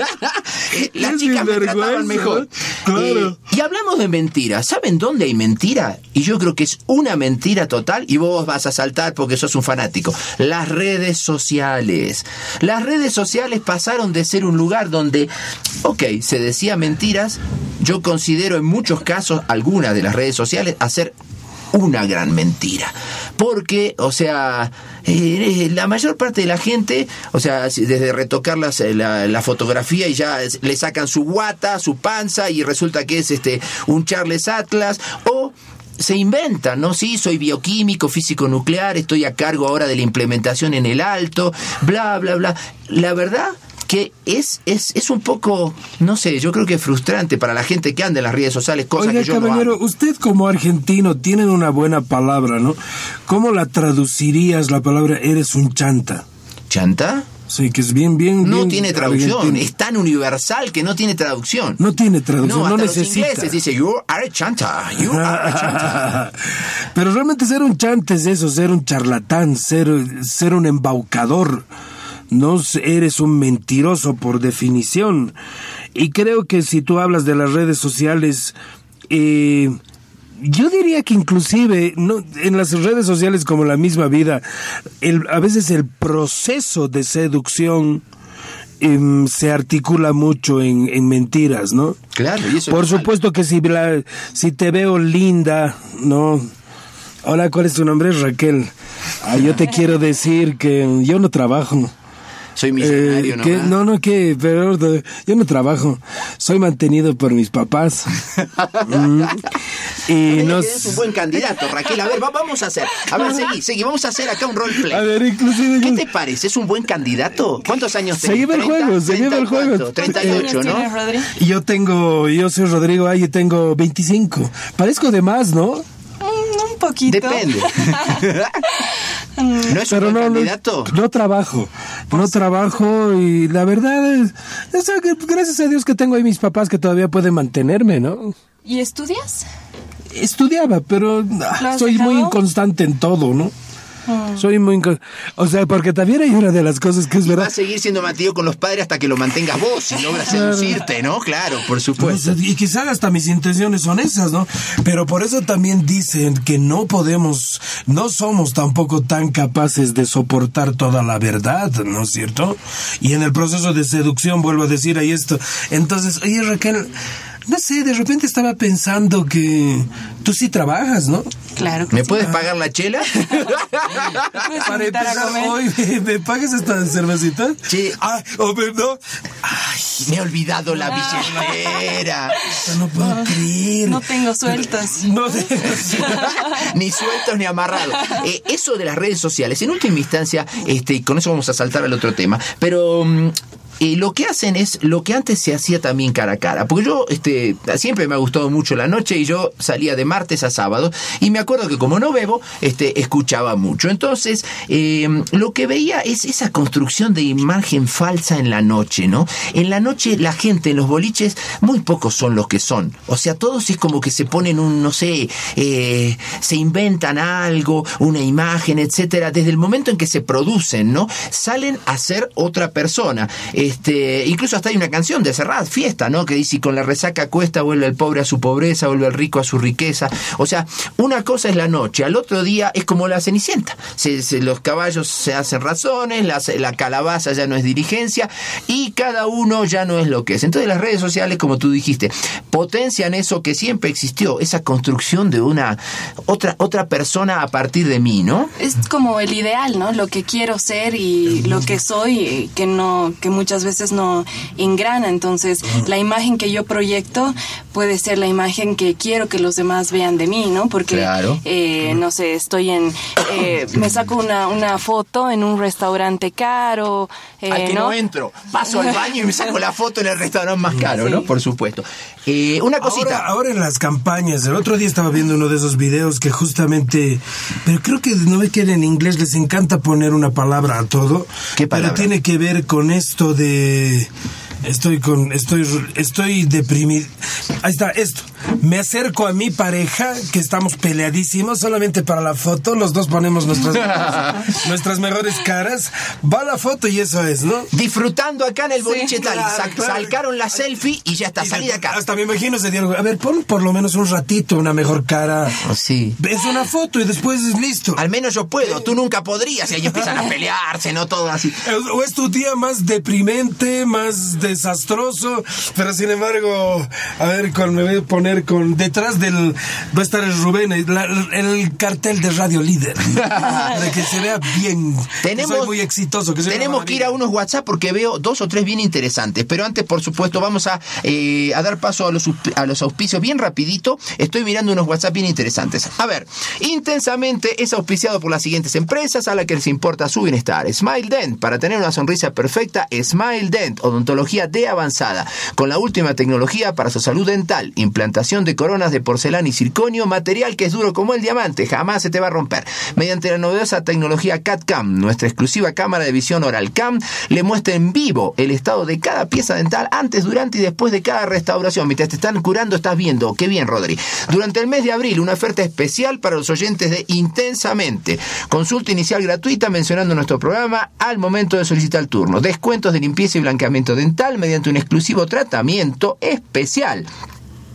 Las chicas me trataban mejor. Claro. Eh, y hablamos de mentiras. ¿Saben dónde hay mentira? Y yo creo que es una mentira total, y vos vas a saltar porque sos un fanático. Las redes sociales. Las redes sociales pasaron de ser un lugar donde, ok, se decía mentiras. Yo considero en muchos casos algunas de las redes sociales hacer una gran mentira. Porque, o sea, eh, la mayor parte de la gente, o sea, desde retocar las, la, la fotografía y ya le sacan su guata, su panza y resulta que es este un Charles Atlas, o se inventan, ¿no? Sí, soy bioquímico, físico nuclear, estoy a cargo ahora de la implementación en el Alto, bla, bla, bla. La verdad que es, es, es un poco, no sé, yo creo que es frustrante para la gente que anda en las redes sociales, cosas Oiga, que yo caballero, no hago. Usted como argentino tiene una buena palabra, ¿no? ¿Cómo la traducirías la palabra eres un chanta? ¿Chanta? Sí, que es bien, bien, No bien tiene traducción, argentino. es tan universal que no tiene traducción. No tiene traducción, no, no hasta necesita. Los ingleses dice, you are a chanta, you are a chanta. Pero realmente ser un chanta es eso, ser un charlatán, ser, ser un embaucador. No eres un mentiroso por definición. Y creo que si tú hablas de las redes sociales, eh, yo diría que inclusive no, en las redes sociales como la misma vida, el, a veces el proceso de seducción eh, se articula mucho en, en mentiras, ¿no? Claro, y eso Por es supuesto que si, la, si te veo linda, ¿no? Hola, ¿cuál es tu nombre? Raquel. Ah, yo te quiero decir que yo no trabajo. Soy millonario, eh, ¿no? que, no, no, que, pero yo no trabajo. Soy mantenido por mis papás. mm. Y no no es un buen candidato, Raquel. A ver, va, vamos a hacer. A ver, seguí, seguí. Vamos a hacer acá un roleplay. A ver, inclusive. ¿Qué te parece? ¿Es un buen candidato? ¿Cuántos años tenés? Seguime el juego, seguime el juego. treinta y ocho, ¿no? ¿Tienes, Rodri? Yo tengo, yo soy Rodrigo Ay y tengo veinticinco. Parezco de más, ¿no? Mm, un poquito. Depende. ¿No es un Pero buen no, candidato? no, no trabajo, no trabajo y la verdad es, o sea, que gracias a Dios que tengo ahí mis papás que todavía pueden mantenerme, ¿no? ¿Y estudias? Estudiaba, pero ah, has soy dejado? muy inconstante en todo, ¿no? Soy muy... inco- O sea, porque también hay una de las cosas que es Y va verdad. a seguir siendo Matías con los padres hasta que lo mantengas vos y logras seducirte, ¿no? Claro, por supuesto. Pues, y quizás hasta mis intenciones son esas, ¿no? Pero por eso también dicen que no podemos, no somos tampoco tan capaces de soportar toda la verdad, ¿no es cierto? Y en el proceso de seducción, vuelvo a decir ahí esto. Entonces, oye Raquel, no sé, de repente estaba pensando que tú sí trabajas, ¿no? Claro que ¿Me sí. puedes pagar la chela? ¿Puedes Para invitar a empezar, comer? hoy me, me pagas esta cervecita. Sí. Ah, oh, no. Ay, me he olvidado la billetera. No puedo creer. No tengo sueltos. No te- Ni sueltos ni amarrados. Eh, eso de las redes sociales, en última instancia, este, y con eso vamos a saltar al otro tema, pero... mm, Y lo que hacen es lo que antes se hacía también cara a cara. Porque yo este, siempre me ha gustado mucho la noche y yo salía de martes a sábado. Y me acuerdo que como no bebo, este, escuchaba mucho. Entonces, eh, lo que veía es esa construcción de imagen falsa en la noche, ¿no? En la noche la gente en los boliches, muy pocos son los que son. O sea, todos es como que se ponen un, no sé, eh, se inventan algo, una imagen, etcétera. Desde el momento en que se producen, ¿no? Salen a ser otra persona. Este, incluso hasta hay una canción de Serrat, Fiesta, ¿no? Que dice, y con la resaca cuesta, vuelve el pobre a su pobreza, vuelve el rico a su riqueza. O sea, una cosa es la noche, al otro día es como la Cenicienta. Se, se, los caballos se hacen razones, la, la calabaza ya no es dirigencia, y cada uno ya no es lo que es. Entonces las redes sociales, como tú dijiste, potencian eso que siempre existió, esa construcción de una otra, otra persona a partir de mí, ¿no? Es como el ideal, ¿no? Lo que quiero ser y lo que soy, que no, que muchas veces no engrana. Entonces, la imagen que yo proyecto puede ser la imagen que quiero que los demás vean de mí, ¿no? Porque, Claro. eh, no sé, estoy en, eh, me saco una, una foto en un restaurante caro, eh, Al que no entro, paso al baño y me saco la foto en el restaurante más caro, Sí. ¿no? Por supuesto. Eh, una cosita. Ahora, ahora en las campañas, el otro día estaba viendo uno de esos videos que justamente, pero creo que no ve que en inglés les encanta poner una palabra a todo. ¿Qué palabra? Pero tiene que ver con esto de estoy con estoy estoy deprimido. Ahí está esto. Me acerco a mi pareja que estamos peleadísimos solamente para la foto. Los dos ponemos nuestras nuestras mejores caras. Va la foto y eso es, ¿no? Disfrutando acá en el boliche Sí, tal, claro, sac- claro. sacaron la selfie y ya está, Y salí de acá. Hasta me imagino ese diálogo. A ver, pon por lo menos un ratito una mejor cara. Sí. Ves una foto y después es listo. Al menos yo puedo, tú nunca podrías y ahí empiezan a pelearse, ¿no? Todo así. O es tu día más deprimente, más desastroso, pero sin embargo, a ver, con, me voy a poner con detrás del va a estar el Rubén, el, el cartel de Radio Líder, para que se vea bien. Tenemos, que soy muy exitoso. Que soy una tenemos que ir a maravilla. unos WhatsApp porque veo dos o tres bien interesantes. Pero antes, por supuesto, vamos a, eh, a dar paso a los, a los auspicios bien rapidito. Estoy mirando unos WhatsApp bien interesantes. A ver, Intensamente es auspiciado por las siguientes empresas a las que les importa su bienestar. Smile Dent, para tener una sonrisa perfecta, Smile Dent, odontología de avanzada, con la última tecnología para su salud dental, implantación de coronas de porcelana y circonio, material que es duro como el diamante, jamás se te va a romper. Mediante la novedosa tecnología C A D-Cam, nuestra exclusiva cámara de visión Oral Cam, le muestra en vivo el estado de cada pieza dental antes, durante y después de cada restauración. Mientras te están curando, estás viendo. Qué bien, Rodri. Durante el mes de abril, una oferta especial para los oyentes de Intensamente. Consulta inicial gratuita mencionando nuestro programa al momento de solicitar el turno. Descuentos de limpieza y blanqueamiento dental mediante un exclusivo tratamiento especial.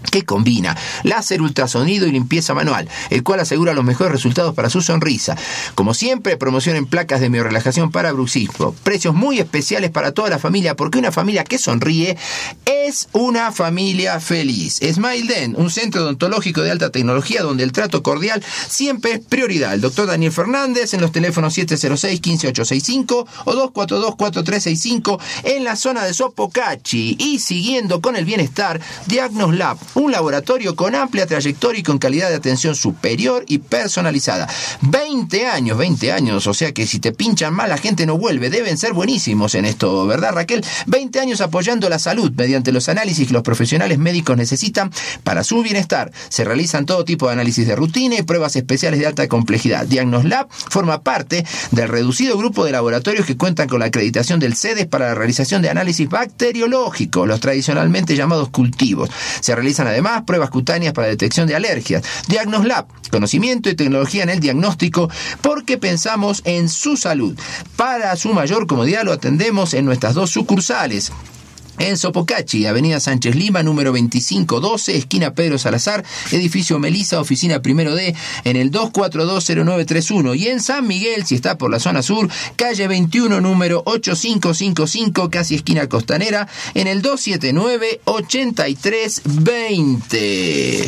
que combina láser, ultrasonido y limpieza manual, el cual asegura los mejores resultados para su sonrisa. Como siempre, promoción en placas de miorelajación para bruxismo. Precios muy especiales para toda la familia, porque una familia que sonríe es una familia feliz. Smile Dent, un centro odontológico de alta tecnología donde el trato cordial siempre es prioridad. El doctor Daniel Fernández en los teléfonos siete cero seis, uno cinco ocho seis cinco o dos cuatro dos, cuatro tres seis cinco en la zona de Sopocachi. Y siguiendo con el bienestar, Diagnos Lab, un laboratorio con amplia trayectoria y con calidad de atención superior y personalizada. veinte años, veinte años, o sea que si te pinchan mal la gente no vuelve. Deben ser buenísimos en esto, ¿verdad, Raquel? veinte años apoyando la salud mediante los análisis que los profesionales médicos necesitan para su bienestar. Se realizan todo tipo de análisis de rutina y pruebas especiales de alta complejidad. Diagnos Lab forma parte del reducido grupo de laboratorios que cuentan con la acreditación del C E D E S para la realización de análisis bacteriológicos, los tradicionalmente llamados cultivos. Se realizan además pruebas cutáneas para detección de alergias. Diagnos Lab, conocimiento y tecnología en el diagnóstico, porque pensamos en su salud. Para su mayor comodidad lo atendemos en nuestras dos sucursales. En Sopocachi, Avenida Sánchez Lima, número veinticinco doce, esquina Pedro Salazar, edificio Melisa, oficina primero D, en el dos cuatro dos cero nueve tres uno. Y en San Miguel, si está por la zona sur, calle veintiuno, número ochenta y cinco cincuenta y cinco, casi esquina Costanera, en el dos siete nueve, ochenta y tres veinte.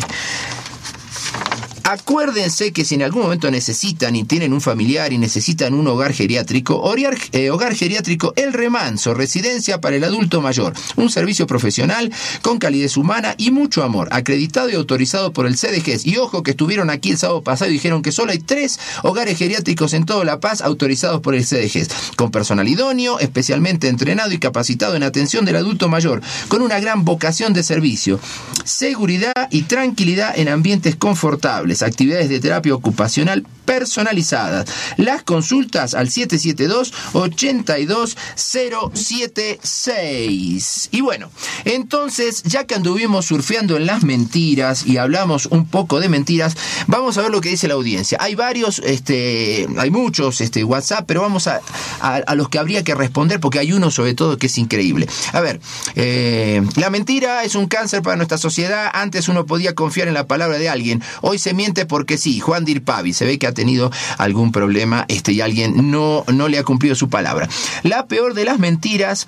Acuérdense que si en algún momento necesitan y tienen un familiar y necesitan un hogar geriátrico, Oriar, eh, Hogar Geriátrico El Remanso, residencia para el adulto mayor, un servicio profesional con calidez humana y mucho amor, acreditado y autorizado por el C D G E S. Y ojo que estuvieron aquí el sábado pasado y dijeron que solo hay tres hogares geriátricos en toda La Paz autorizados por el C D G E S, con personal idóneo, especialmente entrenado y capacitado en atención del adulto mayor, con una gran vocación de servicio, seguridad y tranquilidad en ambientes confortables, actividades de terapia ocupacional personalizadas. Las consultas al siete siete dos, ocho dos cero siete seis. Y bueno, entonces, ya que anduvimos surfeando en las mentiras y hablamos un poco de mentiras, vamos a ver lo que dice la audiencia. Hay varios, este, hay muchos este, WhatsApp, pero vamos a, a, a los que habría que responder, porque hay uno sobre todo que es increíble. A ver, eh, la mentira es un cáncer para nuestra sociedad. Antes uno podía confiar en la palabra de alguien, hoy se miente porque sí. Juan Dirpavi, se ve que ha tenido algún problema este, y alguien no, no le ha cumplido su palabra. La peor de las mentiras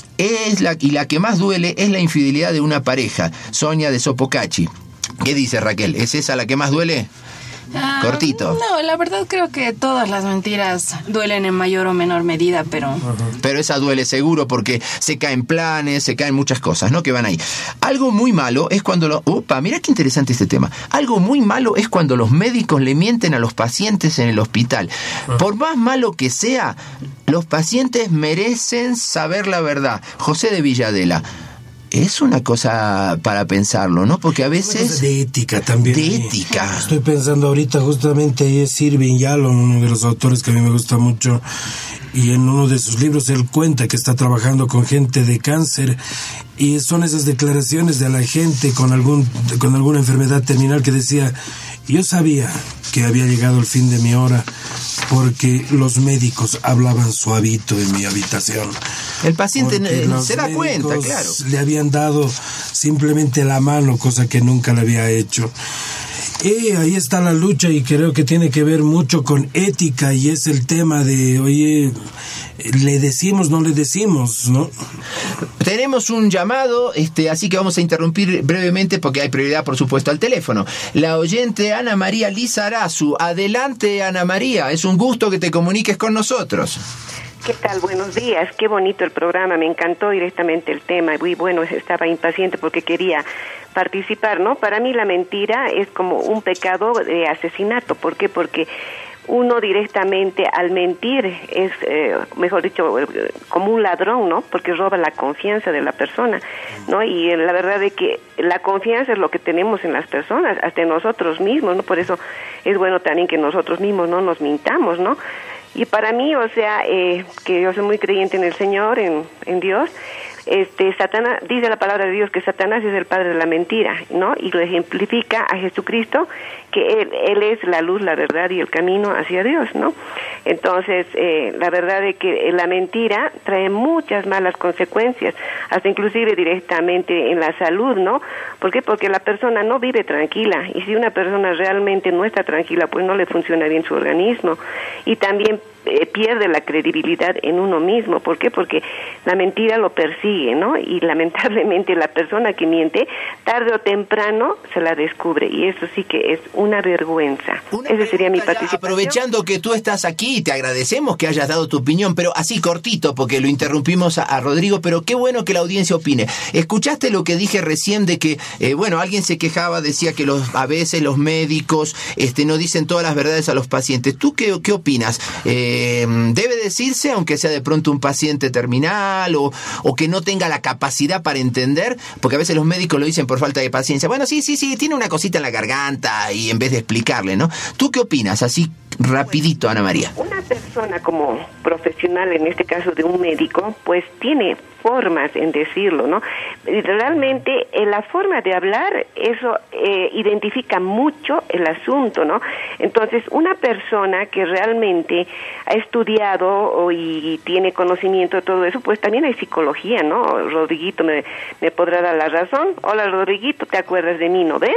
es la, y la que más duele es la infidelidad de una pareja. Sonia de Sopocachi. ¿Qué dice Raquel? ¿Es esa la que más duele? Ah, Cortito. No, la verdad creo que todas las mentiras duelen en mayor o menor medida, pero... Pero esa duele seguro porque se caen planes, se caen muchas cosas, ¿no? Que van ahí. Algo muy malo es cuando... Lo... Opa, mira qué interesante este tema. Algo muy malo es cuando los médicos le mienten a los pacientes en el hospital. Por más malo que sea, los pacientes merecen saber la verdad. José de Villadela. Es una cosa para pensarlo, ¿no? Porque a veces... De ética también. De ética. Estoy pensando ahorita justamente es Irving Yalom, uno de los autores que a mí me gusta mucho, y en uno de sus libros él cuenta que está trabajando con gente de cáncer, y son esas declaraciones de la gente con algún con alguna enfermedad terminal que decía: yo sabía que había llegado el fin de mi hora porque los médicos hablaban suavito en mi habitación. El paciente se da cuenta, claro. Le habían dado simplemente la mano, cosa que nunca le había hecho. Y ahí está la lucha, y creo que tiene que ver mucho con ética, y es el tema de, oye, le decimos, no le decimos, ¿no? Tenemos un llamado, este, así que vamos a interrumpir brevemente porque hay prioridad, por supuesto, al teléfono. La oyente Ana María Lizarazu. Adelante, Ana María, es un gusto que te comuniques con nosotros. ¿Qué tal? Buenos días. Qué bonito el programa. Me encantó directamente el tema. Muy bueno, estaba impaciente porque quería participar, ¿no? Para mí la mentira es como un pecado de asesinato. ¿Por qué? Porque uno directamente al mentir es, eh, mejor dicho, como un ladrón, ¿no? Porque roba la confianza de la persona, ¿no? Y la verdad es que la confianza es lo que tenemos en las personas, hasta en nosotros mismos, ¿no? Por eso es bueno también que nosotros mismos no nos mintamos, ¿no? Y para mí, o sea, eh, que yo soy muy creyente en el Señor, en, en Dios, este Satanás, dice la palabra de Dios que Satanás es el padre de la mentira, ¿no? Y lo ejemplifica a Jesucristo, que él, él es la luz, la verdad y el camino hacia Dios, ¿no? Entonces, eh, la verdad es que la mentira trae muchas malas consecuencias, hasta inclusive directamente en la salud, ¿no? ¿Por qué? Porque la persona no vive tranquila, y si una persona realmente no está tranquila, pues no le funciona bien su organismo, y también eh, pierde la credibilidad en uno mismo. ¿Por qué? Porque la mentira lo persigue, ¿no? Y lamentablemente la persona que miente, tarde o temprano se la descubre, y eso sí que es una vergüenza. Una Esa sería mi ya, participación. aprovechando que tú estás aquí, te agradecemos que hayas dado tu opinión, pero así cortito, porque lo interrumpimos a, a Rodrigo, pero qué bueno que la audiencia opine. ¿Escuchaste lo que dije recién de que, eh, bueno, alguien se quejaba, decía que los a veces los médicos este, no dicen todas las verdades a los pacientes? ¿Tú qué, qué opinas? Eh, ¿Debe decirse, aunque sea de pronto un paciente terminal o, o que no tenga la capacidad para entender? Porque a veces los médicos lo dicen por falta de paciencia. Bueno, sí, sí, sí, tiene una cosita en la garganta, y en vez de explicarle, ¿no? ¿Tú qué opinas? Así rapidito, Ana María. Una persona como profesional, en este caso de un médico, pues tiene formas en decirlo, ¿no? Y realmente eh, la forma de hablar, eso eh, identifica mucho el asunto, ¿no? Entonces, una persona que realmente ha estudiado o, y tiene conocimiento de todo eso, pues también hay psicología, ¿no? Rodriguito me, me podrá dar la razón. Hola, Rodriguito, ¿te acuerdas de mí, no ves?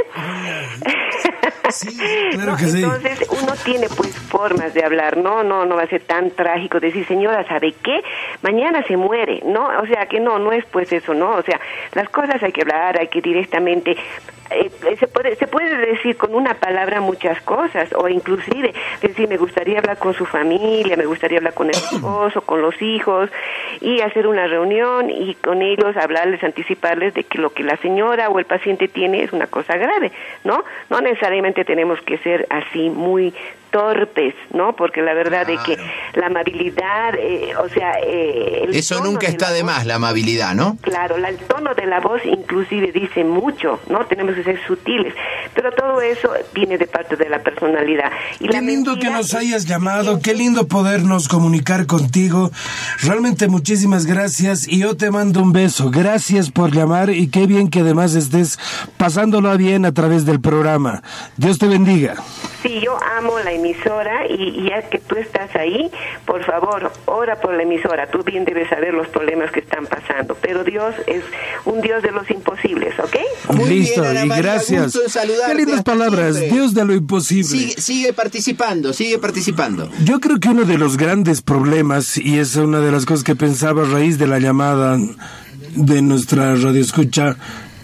Sí, claro ¿no? que sí. Entonces, uno tiene pues formas de hablar, ¿no? No, no va a ser tan trágico decir, señora, ¿sabe qué? Mañana se muere, ¿no? O sea, que no, no es pues eso, ¿no? O sea, las cosas hay que hablar, hay que directamente... Eh, se puede se puede decir con una palabra muchas cosas, o inclusive decir, me gustaría hablar con su familia, me gustaría hablar con el esposo, con los hijos, y hacer una reunión y con ellos hablarles, anticiparles de que lo que la señora o el paciente tiene es una cosa grave, ¿no? No necesariamente tenemos que ser así muy torpes, ¿no? Porque la verdad claro. de que la amabilidad, eh, o sea... Eh, el Eso nunca de está de voz, más, la amabilidad, ¿no? Claro, la, el tono de la voz inclusive dice mucho, ¿no? Tenemos que ser sutiles, pero todo eso viene de parte de la personalidad. Y qué la lindo mentira, que nos hayas llamado, qué lindo podernos comunicar contigo. Realmente muchísimas gracias, y yo te mando un beso. Gracias por llamar, y qué bien que además estés pasándolo bien a través del programa. Dios te bendiga. Sí, yo amo la emisora, y, y ya que tú estás ahí, por favor, ora por la emisora. Tú bien debes saber los problemas que están pasando, pero Dios es un Dios de los imposibles, ¿ok? Muy Listo, bien, Ana y María, gracias. Qué lindas palabras, siempre. Dios de lo imposible. Sigue, sigue participando, sigue participando. Yo creo que uno de los grandes problemas, y es una de las cosas que pensaba a raíz de la llamada de nuestra radioescucha,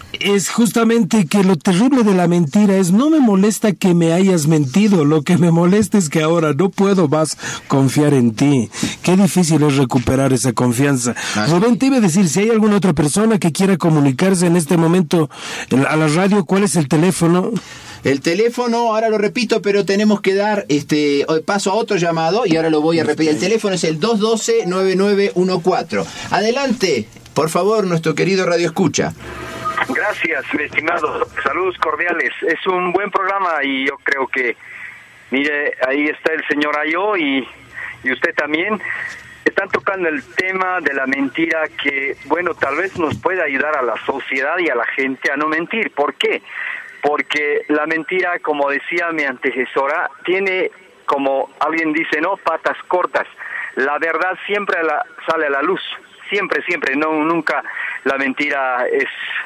es justamente que lo terrible de la mentira es, no me molesta que me hayas mentido, lo que me molesta es que ahora no puedo más confiar en ti. Qué difícil es recuperar esa confianza. Ah, Rubén, te iba a decir, si hay alguna otra persona que quiera comunicarse en este momento a la radio, ¿cuál es el teléfono? El teléfono, ahora lo repito, pero tenemos que dar este paso a otro llamado, y ahora lo voy a repetir. El teléfono es el dos uno dos, nueve nueve uno cuatro. Adelante, por favor, nuestro querido Radio Escucha. Gracias, mi estimado. Saludos cordiales. Es un buen programa, y yo creo que, mire, ahí está el señor Ayo y, y usted también. Están tocando el tema de la mentira que, bueno, tal vez nos puede ayudar a la sociedad y a la gente a no mentir. ¿Por qué? Porque la mentira, como decía mi antecesora, tiene, como alguien dice, ¿no?, patas cortas. La verdad siempre la, sale a la luz. Siempre, siempre. No, nunca la mentira es...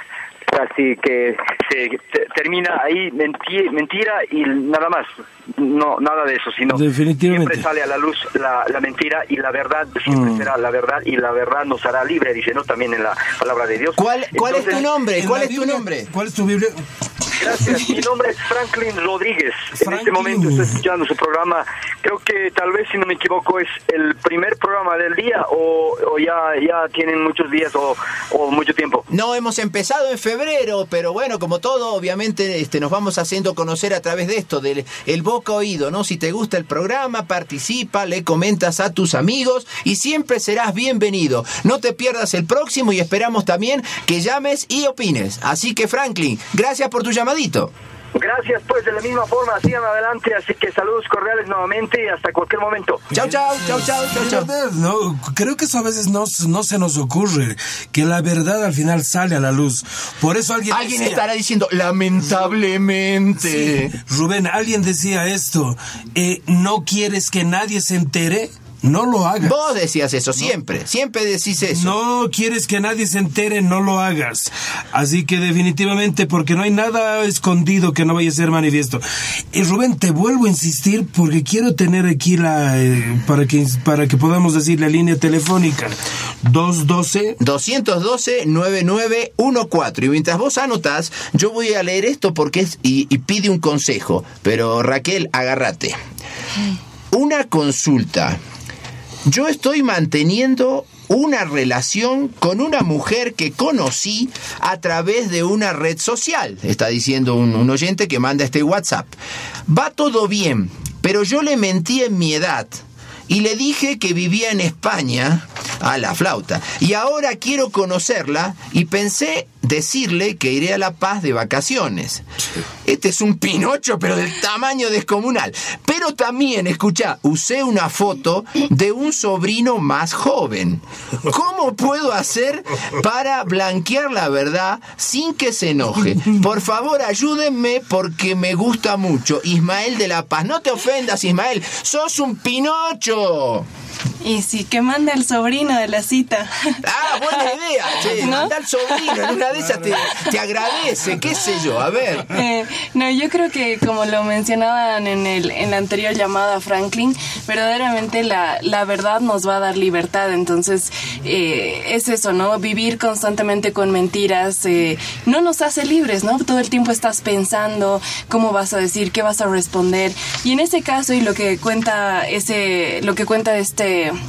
así que se te, termina ahí menti, mentira y nada más, no nada de eso, sino siempre sale a la luz la, la mentira, y la verdad siempre mm. será la verdad, y la verdad nos hará libre, dice, ¿no?, también en la palabra de Dios. ¿Cuál, cuál Entonces, es tu nombre? ¿Cuál es Biblia, tu nombre? ¿Cuál es tu Biblia? Gracias, mi nombre es Franklin Rodríguez. Franklin. En este momento estoy escuchando su programa. Creo que tal vez, si no me equivoco, es el primer programa del día, o, o ya ya tienen muchos días o, o mucho tiempo. No, hemos empezado en febrero, pero bueno, como todo, obviamente este nos vamos haciendo conocer a través de esto, del el boca oído, ¿no? Si te gusta el programa, participa, le comentas a tus amigos, y siempre serás bienvenido. No te pierdas el próximo, y esperamos también que llames y opines. Así que, Franklin, gracias por tu llamadito. Gracias, pues, de la misma forma, sigan adelante, así que saludos cordiales nuevamente y hasta cualquier momento. Chau, chau, chau, chau, chau, chau. Verdad, no, creo que eso a veces no, no se nos ocurre, que la verdad al final sale a la luz. Por eso alguien Alguien decía, estará diciendo, lamentablemente. sí, Rubén, alguien decía esto, eh, ¿no quieres que nadie se entere? No lo hagas. Vos decías eso, siempre, siempre decís eso. No quieres que nadie se entere, no lo hagas. Así que definitivamente, porque no hay nada escondido que no vaya a ser manifiesto. Y Rubén, te vuelvo a insistir porque quiero tener aquí la eh, para que para que podamos decir la línea telefónica dos doce dos doce, nueve nueve uno cuatro. Y mientras vos anotás, yo voy a leer esto porque es y, y pide un consejo. Pero Raquel, agárrate. Una consulta. Yo estoy manteniendo una relación con una mujer que conocí a través de una red social. Está diciendo un, un oyente que manda este WhatsApp. Va todo bien, pero yo le mentí en mi edad y le dije que vivía en España, a la flauta, y ahora quiero conocerla y pensé decirle que iré a La Paz de vacaciones. Este es un Pinocho, pero del tamaño descomunal. Pero también, escuchá, usé una foto de un sobrino más joven. ¿Cómo puedo hacer para blanquear la verdad sin que se enoje? Por favor, ayúdenme porque me gusta mucho. Ismael de La Paz. No te ofendas, Ismael. ¡Sos un Pinocho! Y sí, que manda el sobrino de la cita. Ah, buena idea. Che, ¿no? Manda al sobrino, en una de esas te, te agradece, qué sé yo, a ver. Eh, no, yo creo que como lo mencionaban en el en la anterior llamada Franklin, verdaderamente la, la verdad nos va a dar libertad. Entonces, eh, es eso, ¿no? Vivir constantemente con mentiras eh, no nos hace libres, ¿no? Todo el tiempo estás pensando cómo vas a decir, qué vas a responder. Y en ese caso, y lo que cuenta ese, lo que cuenta este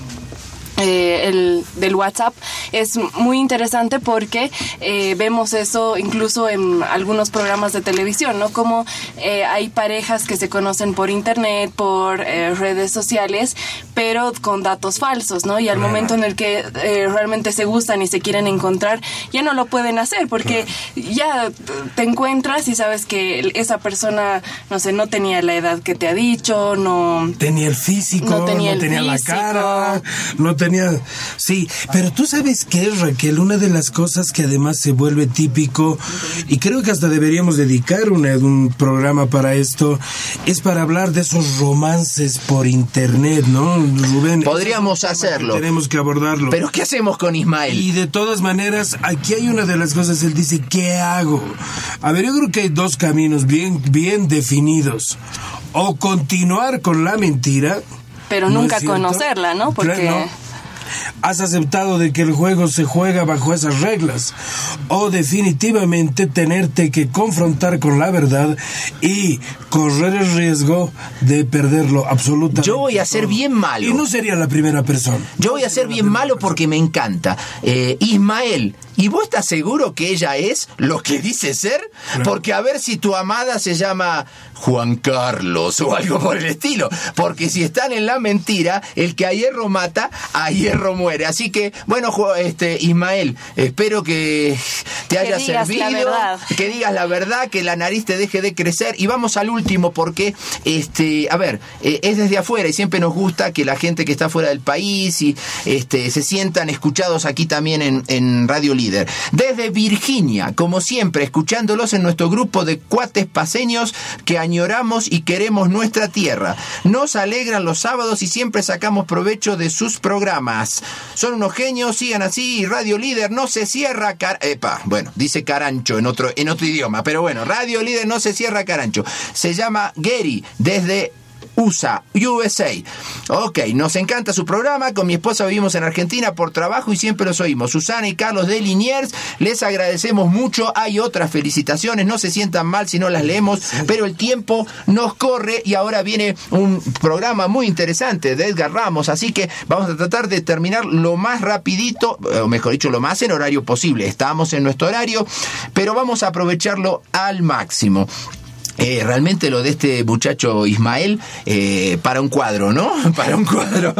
Eh, el del WhatsApp es muy interesante porque eh, vemos eso incluso en algunos programas de televisión, ¿no? Como eh, hay parejas que se conocen por internet, por eh, redes sociales, pero con datos falsos, ¿no? Y al momento en el que eh, realmente se gustan y se quieren encontrar, ya no lo pueden hacer porque ya te encuentras y sabes que esa persona, no sé, no tenía la edad que te ha dicho, no tenía el físico, no tenía, no tenía el la físico. cara, no tenía... Sí, pero tú sabes qué, Raquel, una de las cosas que además se vuelve típico, y creo que hasta deberíamos dedicar una, un programa para esto, es para hablar de esos romances por internet, ¿no, Rubén? Podríamos hacerlo. Tenemos que abordarlo. Pero ¿qué hacemos con Ismael? Y de todas maneras, aquí hay una de las cosas, él dice, ¿qué hago? A ver, yo creo que hay dos caminos bien, bien definidos. O continuar con la mentira, pero ¿no nunca es cierto? conocerla, ¿no? Porque Claro, no. Has aceptado de que el juego se juega bajo esas reglas, o definitivamente tenerte que confrontar con la verdad y correr el riesgo de perderlo absolutamente. Yo voy a ser bien malo. Y no sería la primera persona. Yo voy a ser bien malo porque me encanta. Eh, Ismael, ¿y vos estás seguro que ella es lo que dice ser? Claro. Porque a ver si tu amada se llama Juan Carlos o algo por el estilo. Porque si están en la mentira, el que a hierro mata, a hierro muere. Así que, bueno, este Ismael, espero que te haya que digas servido. La verdad. Que digas la verdad, que la nariz te deje de crecer. Y vamos al último porque, este, a ver, eh, es desde afuera y siempre nos gusta que la gente que está fuera del país y este, se sientan escuchados aquí también en, en Radio Líder. Desde Virginia, como siempre, escuchándolos en nuestro grupo de cuates paseños que añoramos y queremos nuestra tierra. Nos alegran los sábados y siempre sacamos provecho de sus programas. Son unos genios, sigan así y Radio Líder no se cierra car... Epa, bueno, dice Carancho en otro, en otro idioma, pero bueno, Radio Líder no se cierra Carancho. Se llama Gary, desde U S A, U S A. Ok, nos encanta su programa. Con mi esposa vivimos en Argentina por trabajo y siempre los oímos. Susana y Carlos de Liniers, les agradecemos mucho. Hay otras felicitaciones, no se sientan mal si no las leemos, pero el tiempo nos corre y ahora viene un programa muy interesante de Edgar Ramos, así que vamos a tratar de terminar lo más rapidito, o mejor dicho, lo más en horario posible. Estamos en nuestro horario, pero vamos a aprovecharlo al máximo. Eh, realmente lo de este muchacho Ismael, eh, para un cuadro, ¿no? Para un cuadro.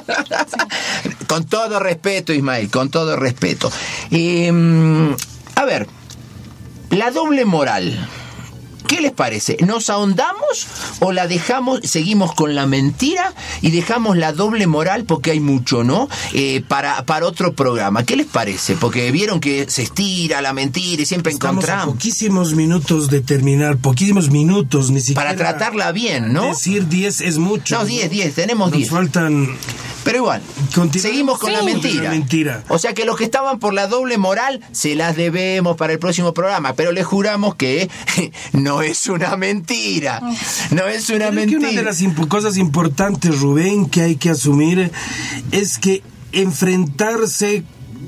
Con todo respeto, Ismael, con todo respeto. Eh, a ver, la doble moral. ¿Qué les parece? ¿Nos ahondamos o la dejamos, seguimos con la mentira y dejamos la doble moral, porque hay mucho, ¿no? Eh, para, para otro programa. ¿Qué les parece? Porque vieron que se estira la mentira y siempre Estamos encontramos. a poquísimos minutos de terminar, poquísimos minutos, ni siquiera. Para tratarla bien, ¿no? Decir diez es mucho. No, diez, diez, tenemos diez. Nos faltan. Pero igual, seguimos con sí. la mentira. La mentira. O sea que los que estaban por la doble moral se las debemos para el próximo programa, pero les juramos que no es una mentira. No es una Creo mentira. que una de las imp- cosas importantes, Rubén, que hay que asumir es que enfrentarse,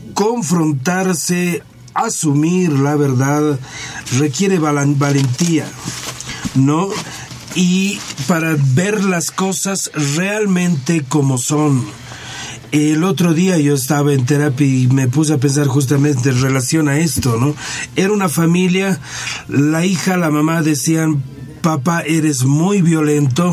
confrontarse, asumir la verdad requiere val- valentía, ¿no? Y para ver las cosas realmente como son. El otro día yo estaba en terapia y me puse a pensar justamente en relación a esto, ¿no? Era una familia, la hija, la mamá decían, papá, eres muy violento,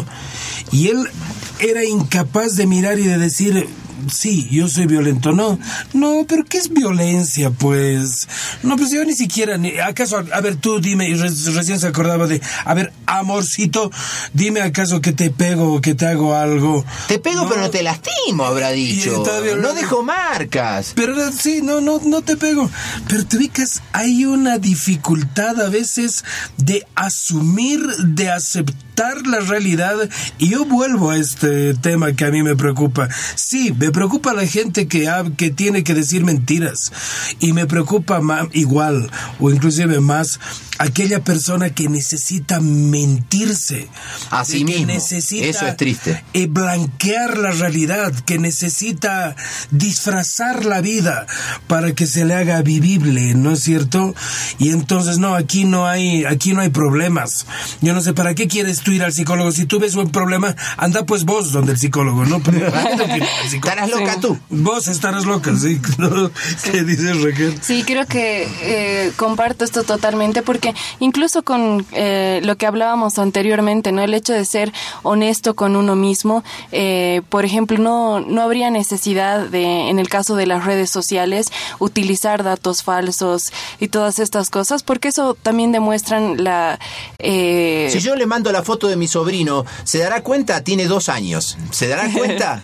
y él era incapaz de mirar y de decir, sí, yo soy violento. No, no, pero ¿qué es violencia, pues? No, pues yo ni siquiera, ni, ¿acaso? A ver, tú dime, y re, recién se acordaba de, a ver, amorcito, dime acaso que te pego o que te hago algo. Te pego, no, pero no te lastimo, habrá dicho. No dejo marcas. Pero sí, no, no, no te pego. Pero te ubicas, hay una dificultad a veces de asumir, de aceptar la realidad, y yo vuelvo a este tema que a mí me preocupa. Sí, me preocupa la gente que, ha, que tiene que decir mentiras, y me preocupa más, igual o inclusive más, aquella persona que necesita mentirse, a sí mismo. Necesita, eso es triste, eh, blanquear la realidad, que necesita disfrazar la vida para que se le haga vivible, ¿no es cierto? Y entonces no, aquí no hay, aquí no hay problemas. Yo no sé para qué quieres tú ir al psicólogo. Si tú ves un problema, anda pues vos donde el psicólogo, ¿no? Pero, estarás loca sí. tú. Vos estarás loca, sí. ¿No? Sí. ¿Qué dices, Raquel? Sí, creo que eh, comparto esto totalmente, porque incluso con eh, lo que hablábamos anteriormente, ¿no? El hecho de ser honesto con uno mismo, eh, por ejemplo, no, no habría necesidad de, en el caso de las redes sociales, utilizar datos falsos y todas estas cosas, porque eso también demuestran la... Eh... Si yo le mando la foto de mi sobrino, ¿se dará cuenta? Tiene dos años. ¿Se dará cuenta?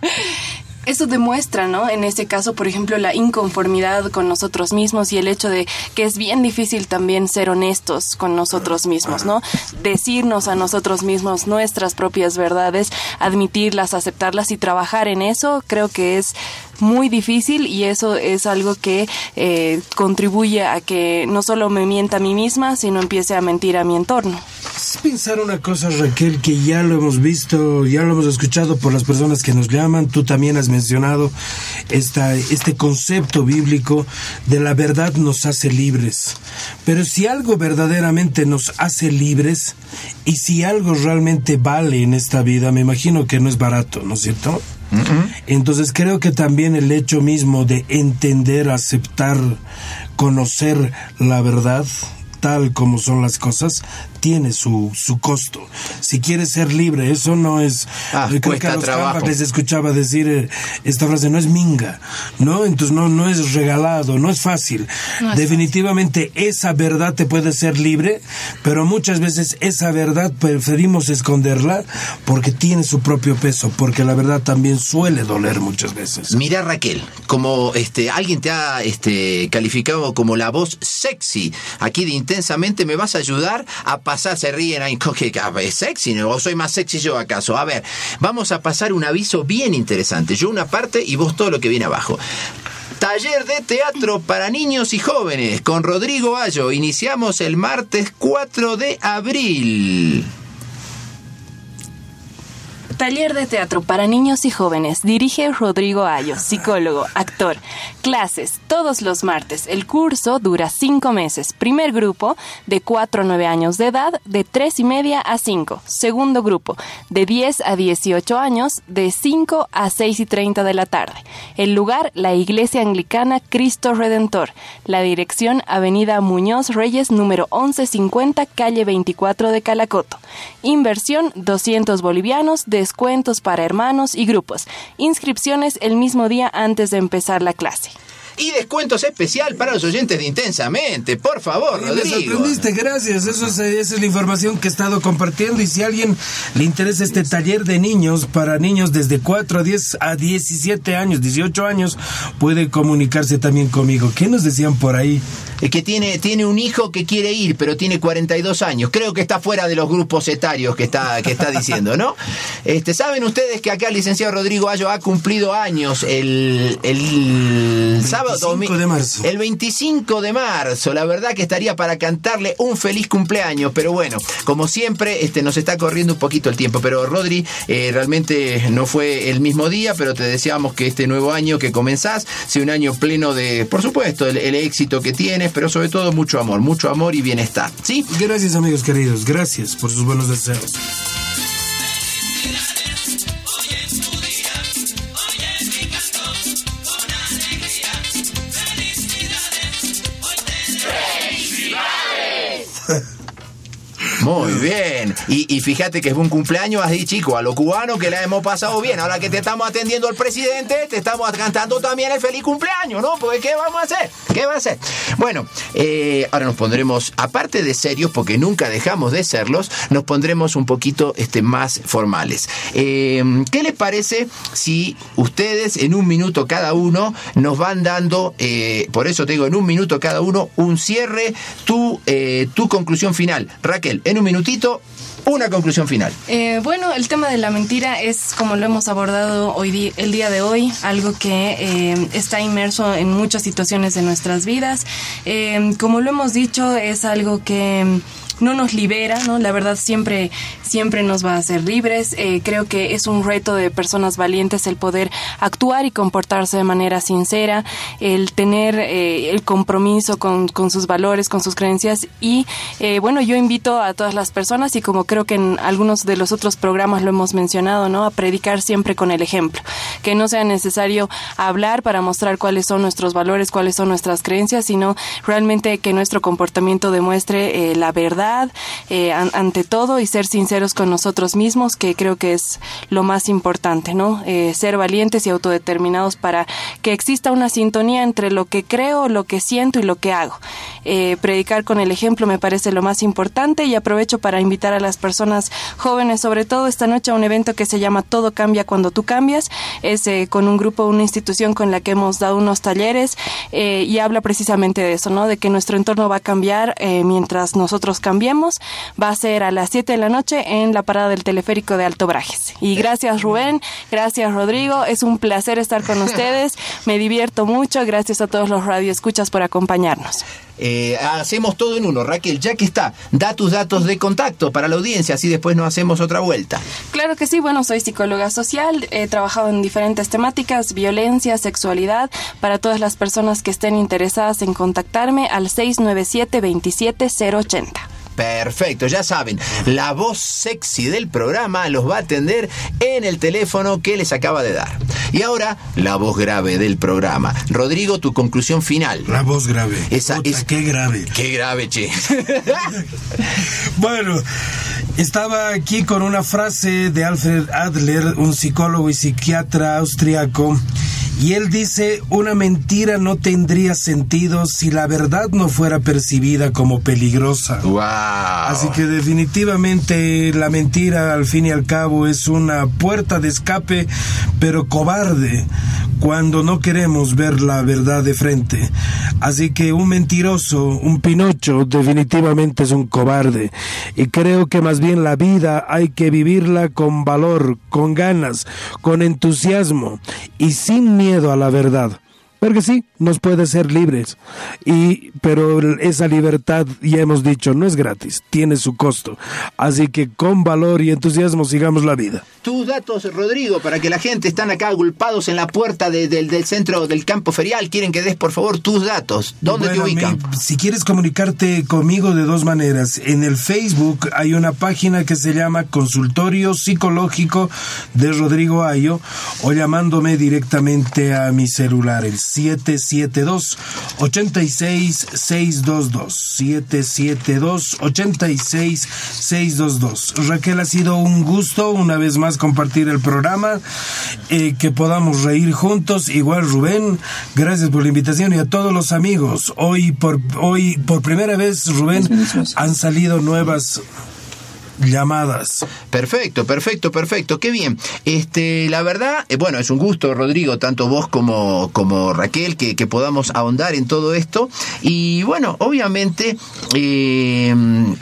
Eso demuestra, ¿no? En este caso, por ejemplo, la inconformidad con nosotros mismos y el hecho de que es bien difícil también ser honestos con nosotros mismos, ¿no? Decirnos a nosotros mismos nuestras propias verdades, admitirlas, aceptarlas y trabajar en eso, creo que es muy difícil, y eso es algo que eh, contribuye a que no solo me mienta a mí misma, sino empiece a mentir a mi entorno. Es pensar una cosa, Raquel, que ya lo hemos visto, ya lo hemos escuchado por las personas que nos llaman. Tú también has mencionado esta, este concepto bíblico de la verdad nos hace libres. Pero si algo verdaderamente nos hace libres, y si algo realmente vale en esta vida, me imagino que no es barato, ¿no es cierto? Entonces creo que también el hecho mismo de entender, aceptar, conocer la verdad tal como son las cosas, tiene su, su costo. Si quieres ser libre, eso no es... Ah, creo cuesta que a los trabajo. Carlos les escuchaba decir eh, esta frase, no es minga, ¿no? Entonces no, no es regalado, no es fácil. No es Definitivamente fácil. Esa verdad te puede ser libre, pero muchas veces esa verdad preferimos esconderla porque tiene su propio peso, porque la verdad también suele doler muchas veces. Mira, Raquel, como este alguien te ha este calificado como la voz sexy aquí de Intensamente, ¿me vas a ayudar a pasar? Se ríen ahí, ¿qué es sexy? ¿O soy más sexy yo acaso? A ver, vamos a pasar un aviso bien interesante. Yo una parte y vos todo lo que viene abajo. Taller de teatro para niños y jóvenes con Rodrigo Ayo. Iniciamos el martes cuatro de abril. Taller de teatro para niños y jóvenes. Dirige Rodrigo Ayo, psicólogo, actor. Clases todos los martes. El curso dura cinco meses. Primer grupo, de cuatro a nueve años de edad, de tres y media a cinco. Segundo grupo, de diez a dieciocho años, de cinco a seis y treinta de la tarde. El lugar, la Iglesia Anglicana Cristo Redentor. La dirección, Avenida Muñoz Reyes, número once cincuenta, calle veinticuatro de Calacoto. Inversión, doscientos bolivianos, descuentos para hermanos y grupos. Inscripciones el mismo día antes de empezar la clase. y descuentos especial para los oyentes de Intensamente. Por favor, Sí, Rodrigo. me sorprendiste, gracias. Eso es, esa es la información que he estado compartiendo. Y si a alguien le interesa este taller de niños, para niños desde cuatro a diez a diecisiete años, dieciocho años, puede comunicarse también conmigo. ¿Qué nos decían por ahí? Es que tiene, tiene un hijo que quiere ir, pero tiene cuarenta y dos años. Creo que está fuera de los grupos etarios que está, que está diciendo, ¿no? Este, ¿saben ustedes que acá el licenciado Rodrigo Ayo ha cumplido años el, el sábado? veinticinco de marzo. El veinticinco de marzo. La verdad que estaría para cantarle un feliz cumpleaños, pero bueno, como siempre, este, nos está corriendo un poquito el tiempo. Pero Rodri, eh, realmente no fue el mismo día, pero te deseamos que este nuevo año que comenzás sea un año pleno de, por supuesto, el, el éxito que tienes, pero sobre todo mucho amor, mucho amor y bienestar, ¿sí? Gracias, amigos queridos, gracias por sus buenos deseos. Muy bien. Y, y fíjate que es un cumpleaños así, chico, a los cubanos que la hemos pasado bien. Ahora que te estamos atendiendo al presidente, te estamos cantando también el feliz cumpleaños, ¿no? Porque ¿qué vamos a hacer? ¿Qué va a hacer? Bueno, eh, ahora nos pondremos, aparte de serios, porque nunca dejamos de serlos, nos pondremos un poquito este, más formales. Eh, ¿Qué les parece si ustedes en un minuto cada uno nos van dando, eh, por eso te digo, en un minuto cada uno, un cierre, tu, eh, tu conclusión final? Raquel, en un minutito, una conclusión final. Eh, bueno, el tema de la mentira es, como lo hemos abordado hoy di- el día de hoy, algo que eh, está inmerso en muchas situaciones de nuestras vidas. Eh, como lo hemos dicho, es algo que no nos libera, ¿no? La verdad siempre, siempre nos va a hacer libres. Eh, creo que es un reto de personas valientes el poder actuar y comportarse de manera sincera, el tener eh, el compromiso con, con sus valores, con sus creencias. Y eh, bueno, yo invito a todas las personas, y como creo que en algunos de los otros programas lo hemos mencionado, ¿no?, a predicar siempre con el ejemplo, que no sea necesario hablar para mostrar cuáles son nuestros valores, cuáles son nuestras creencias, sino realmente que nuestro comportamiento demuestre eh, la verdad eh, an- ante todo, y ser sinceros con nosotros mismos, que creo que es lo más importante, ¿no? Eh, ser valientes y autodeterminados para que exista una sintonía entre lo que creo, lo que siento y lo que hago. Eh, predicar con el ejemplo me parece lo más importante, y aprovecho para invitar a las personas jóvenes, sobre todo esta noche, a un evento que se llama Todo Cambia Cuando Tú Cambias. Es eh, con un grupo, una institución con la que hemos dado unos talleres eh, y habla precisamente de eso, ¿no? De que nuestro entorno va a cambiar eh, mientras nosotros cambiemos. Va a ser a las siete de la noche en la parada del teleférico de Alto Brajes. Y gracias, Rubén, gracias, Rodrigo, es un placer estar con ustedes, me divierto mucho, gracias a todos los radioescuchas por acompañarnos. Eh, hacemos todo en uno. Raquel, ya que está, da tus datos de contacto para la audiencia, así después nos hacemos otra vuelta. Claro que sí, bueno, soy psicóloga social, he trabajado en diferentes temáticas, violencia, sexualidad, para todas las personas que estén interesadas en contactarme al seis nueve siete, veintisiete, cero ochenta. Perfecto, ya saben, la voz sexy del programa los va a atender en el teléfono que les acaba de dar. Y ahora, la voz grave del programa. Rodrigo, tu conclusión final. La voz grave. Esa Puta, es... qué grave. Qué grave, che. Bueno, estaba aquí con una frase de Alfred Adler, un psicólogo y psiquiatra austriaco, y él dice: una mentira no tendría sentido si la verdad no fuera percibida como peligrosa. Wow. Así que definitivamente la mentira, al fin y al cabo, es una puerta de escape, pero cobarde, cuando no queremos ver la verdad de frente. Así que un mentiroso, un Pinocho, definitivamente es un cobarde. Y creo que más bien la vida hay que vivirla con valor, con ganas, con entusiasmo y sin miedo a la verdad. Porque sí, nos puede ser libres, y pero esa libertad, ya hemos dicho, no es gratis, tiene su costo. Así que con valor y entusiasmo sigamos la vida. Tus datos, Rodrigo, para que la gente están acá agolpados en la puerta de, de, del centro del campo ferial. Quieren que des, por favor, tus datos. ¿Dónde Bueno, te ubican? Me, si quieres comunicarte conmigo de dos maneras. En el Facebook hay una página que se llama Consultorio Psicológico de Rodrigo Ayo, o llamándome directamente a mi celular, el siete siete dos, ocho seis seis dos dos. siete siete dos, ocho seis seis dos dos. Raquel, ha sido un gusto una vez más compartir el programa, eh, que podamos reír juntos. Igual Rubén, gracias por la invitación, y a todos los amigos. Hoy por, hoy, por primera vez, Rubén, han salido nuevas llamadas. Perfecto, perfecto, perfecto, qué bien. Este, la verdad, eh, bueno, es un gusto, Rodrigo, tanto vos como, como Raquel, que, que podamos ahondar en todo esto. Y bueno, obviamente, eh,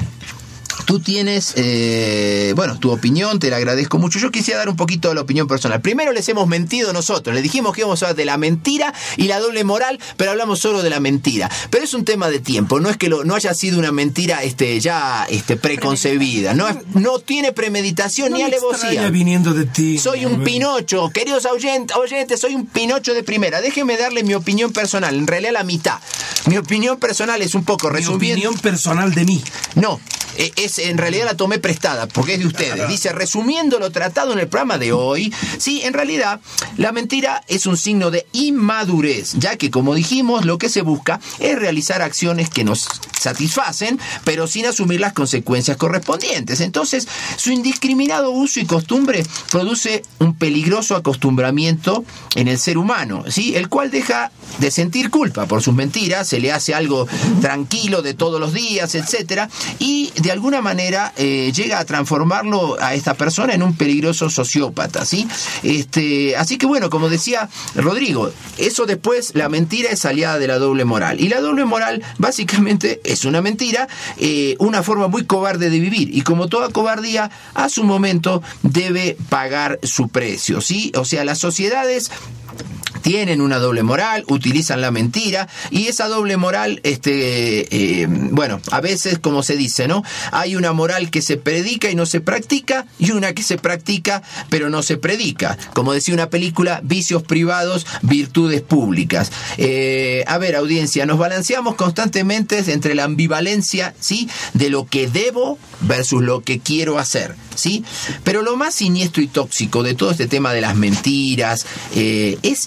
tú tienes, eh, bueno, tu opinión, te la agradezco mucho. Yo quisiera dar un poquito de la opinión personal. Primero les hemos mentido nosotros, les dijimos que íbamos a hablar de la mentira y la doble moral, pero hablamos solo de la mentira. Pero es un tema de tiempo, no es que lo, no haya sido una mentira este, ya este, preconcebida, no, es, no tiene premeditación no ni alevosía. Viniendo de ti. Soy un Pinocho, queridos oyentes, oyentes, soy un Pinocho de primera. Déjenme darle mi opinión personal, en realidad la mitad. Mi opinión personal es un poco resumiendo. Mi opinión personal de mí. No. Es, en realidad la tomé prestada, porque es de ustedes. Dice, resumiendo lo tratado en el programa de hoy, sí, en realidad, la mentira es un signo de inmadurez, ya que, como dijimos, lo que se busca es realizar acciones que nos satisfacen, pero sin asumir las consecuencias correspondientes. Entonces, su indiscriminado uso y costumbre produce un peligroso acostumbramiento en el ser humano, ¿sí? El cual deja de sentir culpa por sus mentiras, se le hace algo tranquilo de todos los días, etcétera, y de alguna manera eh, llega a transformarlo a esta persona en un peligroso sociópata, ¿sí? Este, así que bueno, como decía Rodrigo, eso después, la mentira es aliada de la doble moral. Y la doble moral básicamente es una mentira, eh, una forma muy cobarde de vivir. Y como toda cobardía, a su momento debe pagar su precio, ¿sí? O sea, las sociedades tienen una doble moral, utilizan la mentira, y esa doble moral, este, eh, bueno, a veces, como se dice, ¿no? Hay una moral que se predica y no se practica, y una que se practica pero no se predica. Como decía una película, vicios privados, virtudes públicas. Eh, a ver, audiencia, nos balanceamos constantemente entre la ambivalencia, ¿sí? De lo que debo versus lo que quiero hacer, ¿sí? Pero lo más siniestro y tóxico de todo este tema de las mentiras eh, es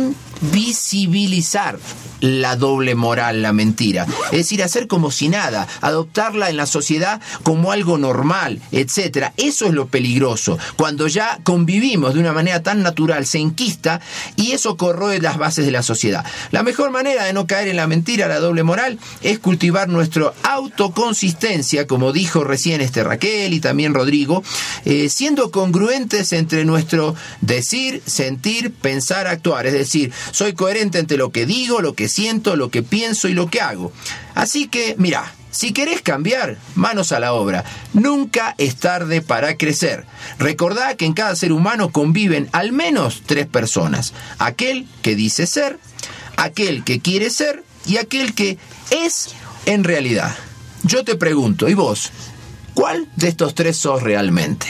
invisibilizar la doble moral, la mentira. Es decir, hacer como si nada, adoptarla en la sociedad como algo normal, etcétera. Eso es lo peligroso, cuando ya convivimos de una manera tan natural, se enquista, y eso corroe las bases de la sociedad. La mejor manera de no caer en la mentira, la doble moral, es cultivar nuestra autoconsistencia, como dijo recién este Raquel y también Rodrigo, eh, siendo congruentes entre nuestro decir, sentir, pensar, actuar. Es decir, soy coherente entre lo que digo, lo que siento, lo que pienso y lo que hago. Así que, mira, si querés cambiar, manos a la obra. Nunca es tarde para crecer. Recordá que en cada ser humano conviven al menos tres personas. Aquel que dice ser, aquel que quiere ser y aquel que es en realidad. Yo te pregunto, ¿y vos? ¿Cuál de estos tres sos realmente?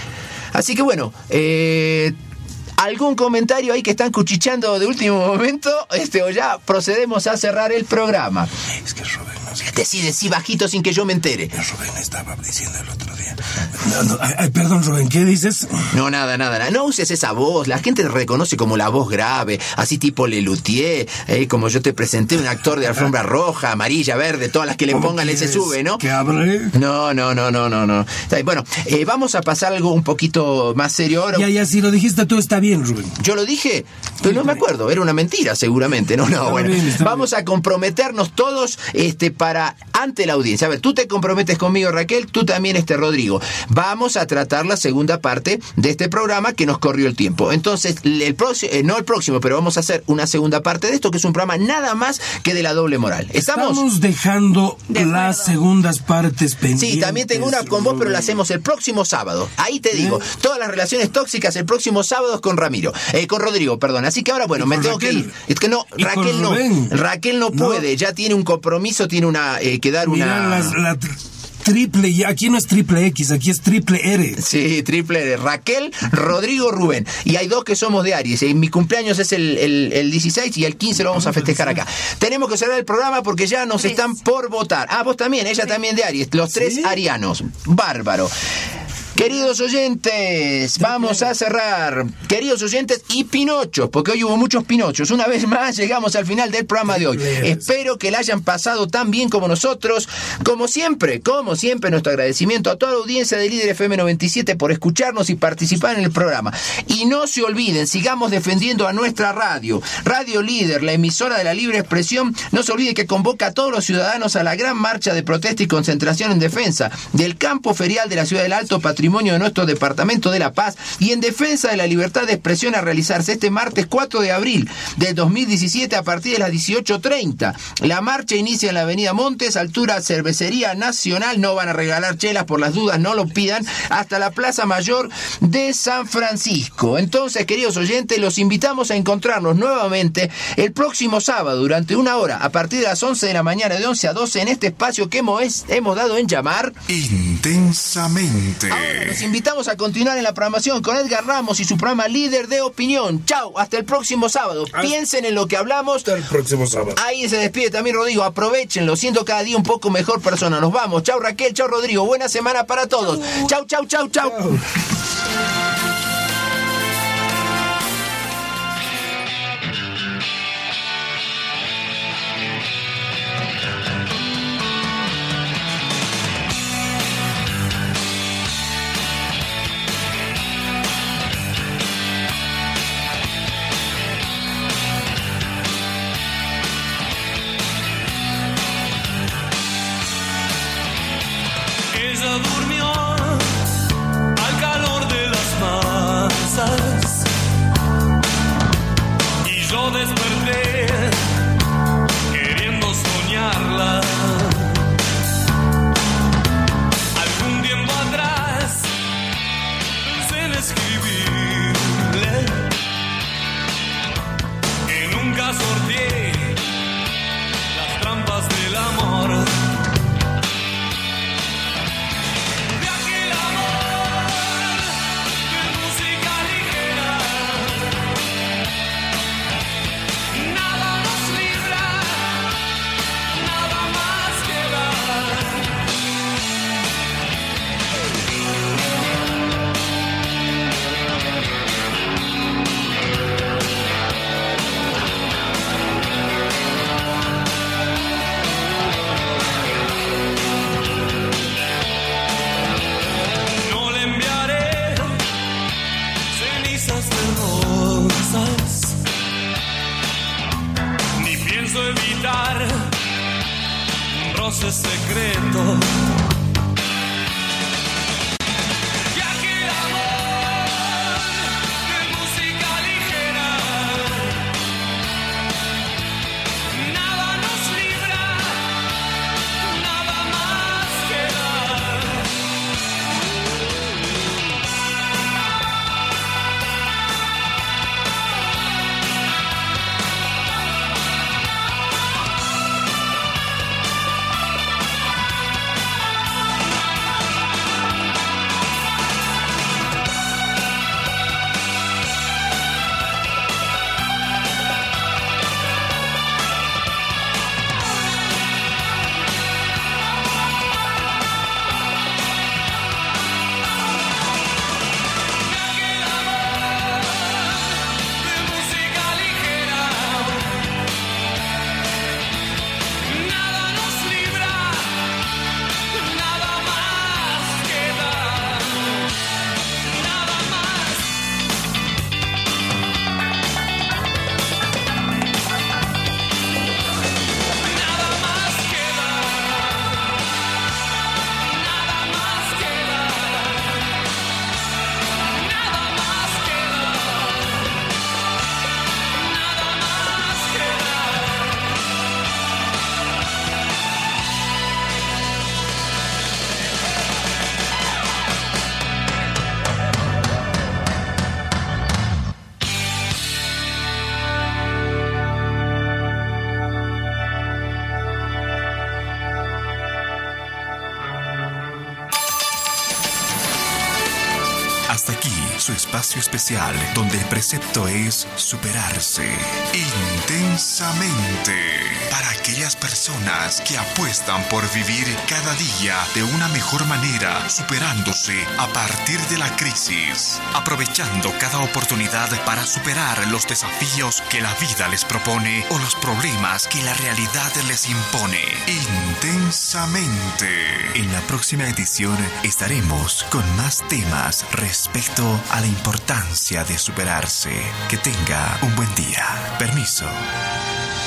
Así que bueno, eh... ¿algún comentario ahí que están cuchicheando de último momento? Este, o ya procedemos a cerrar el programa. Es que Rubén no sé. Decí, decí bajito sin que yo me entere. Rubén estaba diciendo el otro día. No, no, ay, perdón, Rubén, ¿qué dices? No, nada, nada, nada. No uses esa voz. La gente te reconoce como la voz grave, así tipo Lelutier, eh, como yo te presenté, un actor de alfombra roja, amarilla, verde, todas las que le pongan él se sube, ¿no? ¿Que hable? No, no, no, no, no, no. Bueno, eh, vamos a pasar algo un poquito más serio ahora. Ya, ya, si lo dijiste tú, está bien, Rubén. Yo lo dije, pero no me acuerdo, era una mentira seguramente. No, no, bueno, vamos a comprometernos todos este, para ante la audiencia. A ver, tú te comprometes conmigo, Raquel, tú también, este Rodrigo. Vamos a tratar la segunda parte de este programa que nos corrió el tiempo. Entonces, el próximo, eh, no el próximo, pero vamos a hacer una segunda parte de esto, que es un programa nada más que de la doble moral. ¿Estamos? Estamos dejando las segundas partes pendientes. Sí, también tengo una con vos, pero la hacemos el próximo sábado. Ahí te digo, ¿Eh? Todas las relaciones tóxicas el próximo sábado con Ramiro. Eh, con Rodrigo, perdón. Así que ahora, bueno, me tengo Raquel? que ir. Es que no, Raquel no. Raquel no puede, no. Ya tiene un compromiso, tiene una eh, que dar Mira, una... Las, la triple, aquí no es triple X, aquí es triple R. Sí, triple R. Raquel, Rodrigo, Rubén. Y hay dos que somos de Aries. Y mi cumpleaños es el, el, el dieciséis y el quince lo vamos a festejar acá. Tenemos que cerrar el programa porque ya nos están por votar. Ah, vos también, ella también de Aries. Los tres ¿Sí? arianos. Bárbaro. Queridos oyentes, vamos a cerrar. Queridos oyentes y Pinochos, porque hoy hubo muchos Pinochos. Una vez más llegamos al final del programa de hoy. Espero que la hayan pasado tan bien como nosotros. Como siempre, como siempre, nuestro agradecimiento a toda la audiencia de Líder F M noventa y siete por escucharnos y participar en el programa. Y no se olviden, sigamos defendiendo a nuestra radio. Radio Líder, la emisora de la libre expresión, no se olvide que convoca a todos los ciudadanos a la gran marcha de protesta y concentración en defensa del campo ferial de la ciudad del Alto, patrimonio de nuestro departamento de La Paz, y en defensa de la libertad de expresión, a realizarse este martes cuatro de abril del dos mil diecisiete a partir de las dieciocho treinta. La marcha inicia en la avenida Montes, altura Cervecería Nacional, no van a regalar chelas por las dudas, no lo pidan, hasta la Plaza Mayor de San Francisco. Entonces, queridos oyentes, los invitamos a encontrarnos nuevamente el próximo sábado durante una hora a partir de las once de la mañana, de once a doce, en este espacio que hemos, hemos dado en llamar Intensamente. Ahora los invitamos a continuar en la programación con Edgar Ramos y su programa Líder de Opinión. Chau, hasta el próximo sábado. Hasta Piensen en lo que hablamos. Hasta el próximo sábado. Ahí se despide también Rodrigo. Aprovechenlo, siendo cada día un poco mejor persona. Nos vamos. Chau Raquel, chau Rodrigo. Buena semana para todos. Chau, chau, chau, chau. chau. Durmió al calor de las masas y yo desperté queriendo soñarla. Algún tiempo atrás pensé en escribirle que nunca sorteé las trampas del amor. Ni pienso evitar un roce secreto. Hasta aquí su espacio especial, donde el precepto es superarse intensamente. Para aquellas personas que apuestan por vivir cada día de una mejor manera, superándose a partir de la crisis, aprovechando cada oportunidad para superar los desafíos que la vida les propone o los problemas que la realidad les impone. Intensamente. En la próxima edición estaremos con más temas respecto a la importancia de superarse. Que tenga un buen día. Permiso.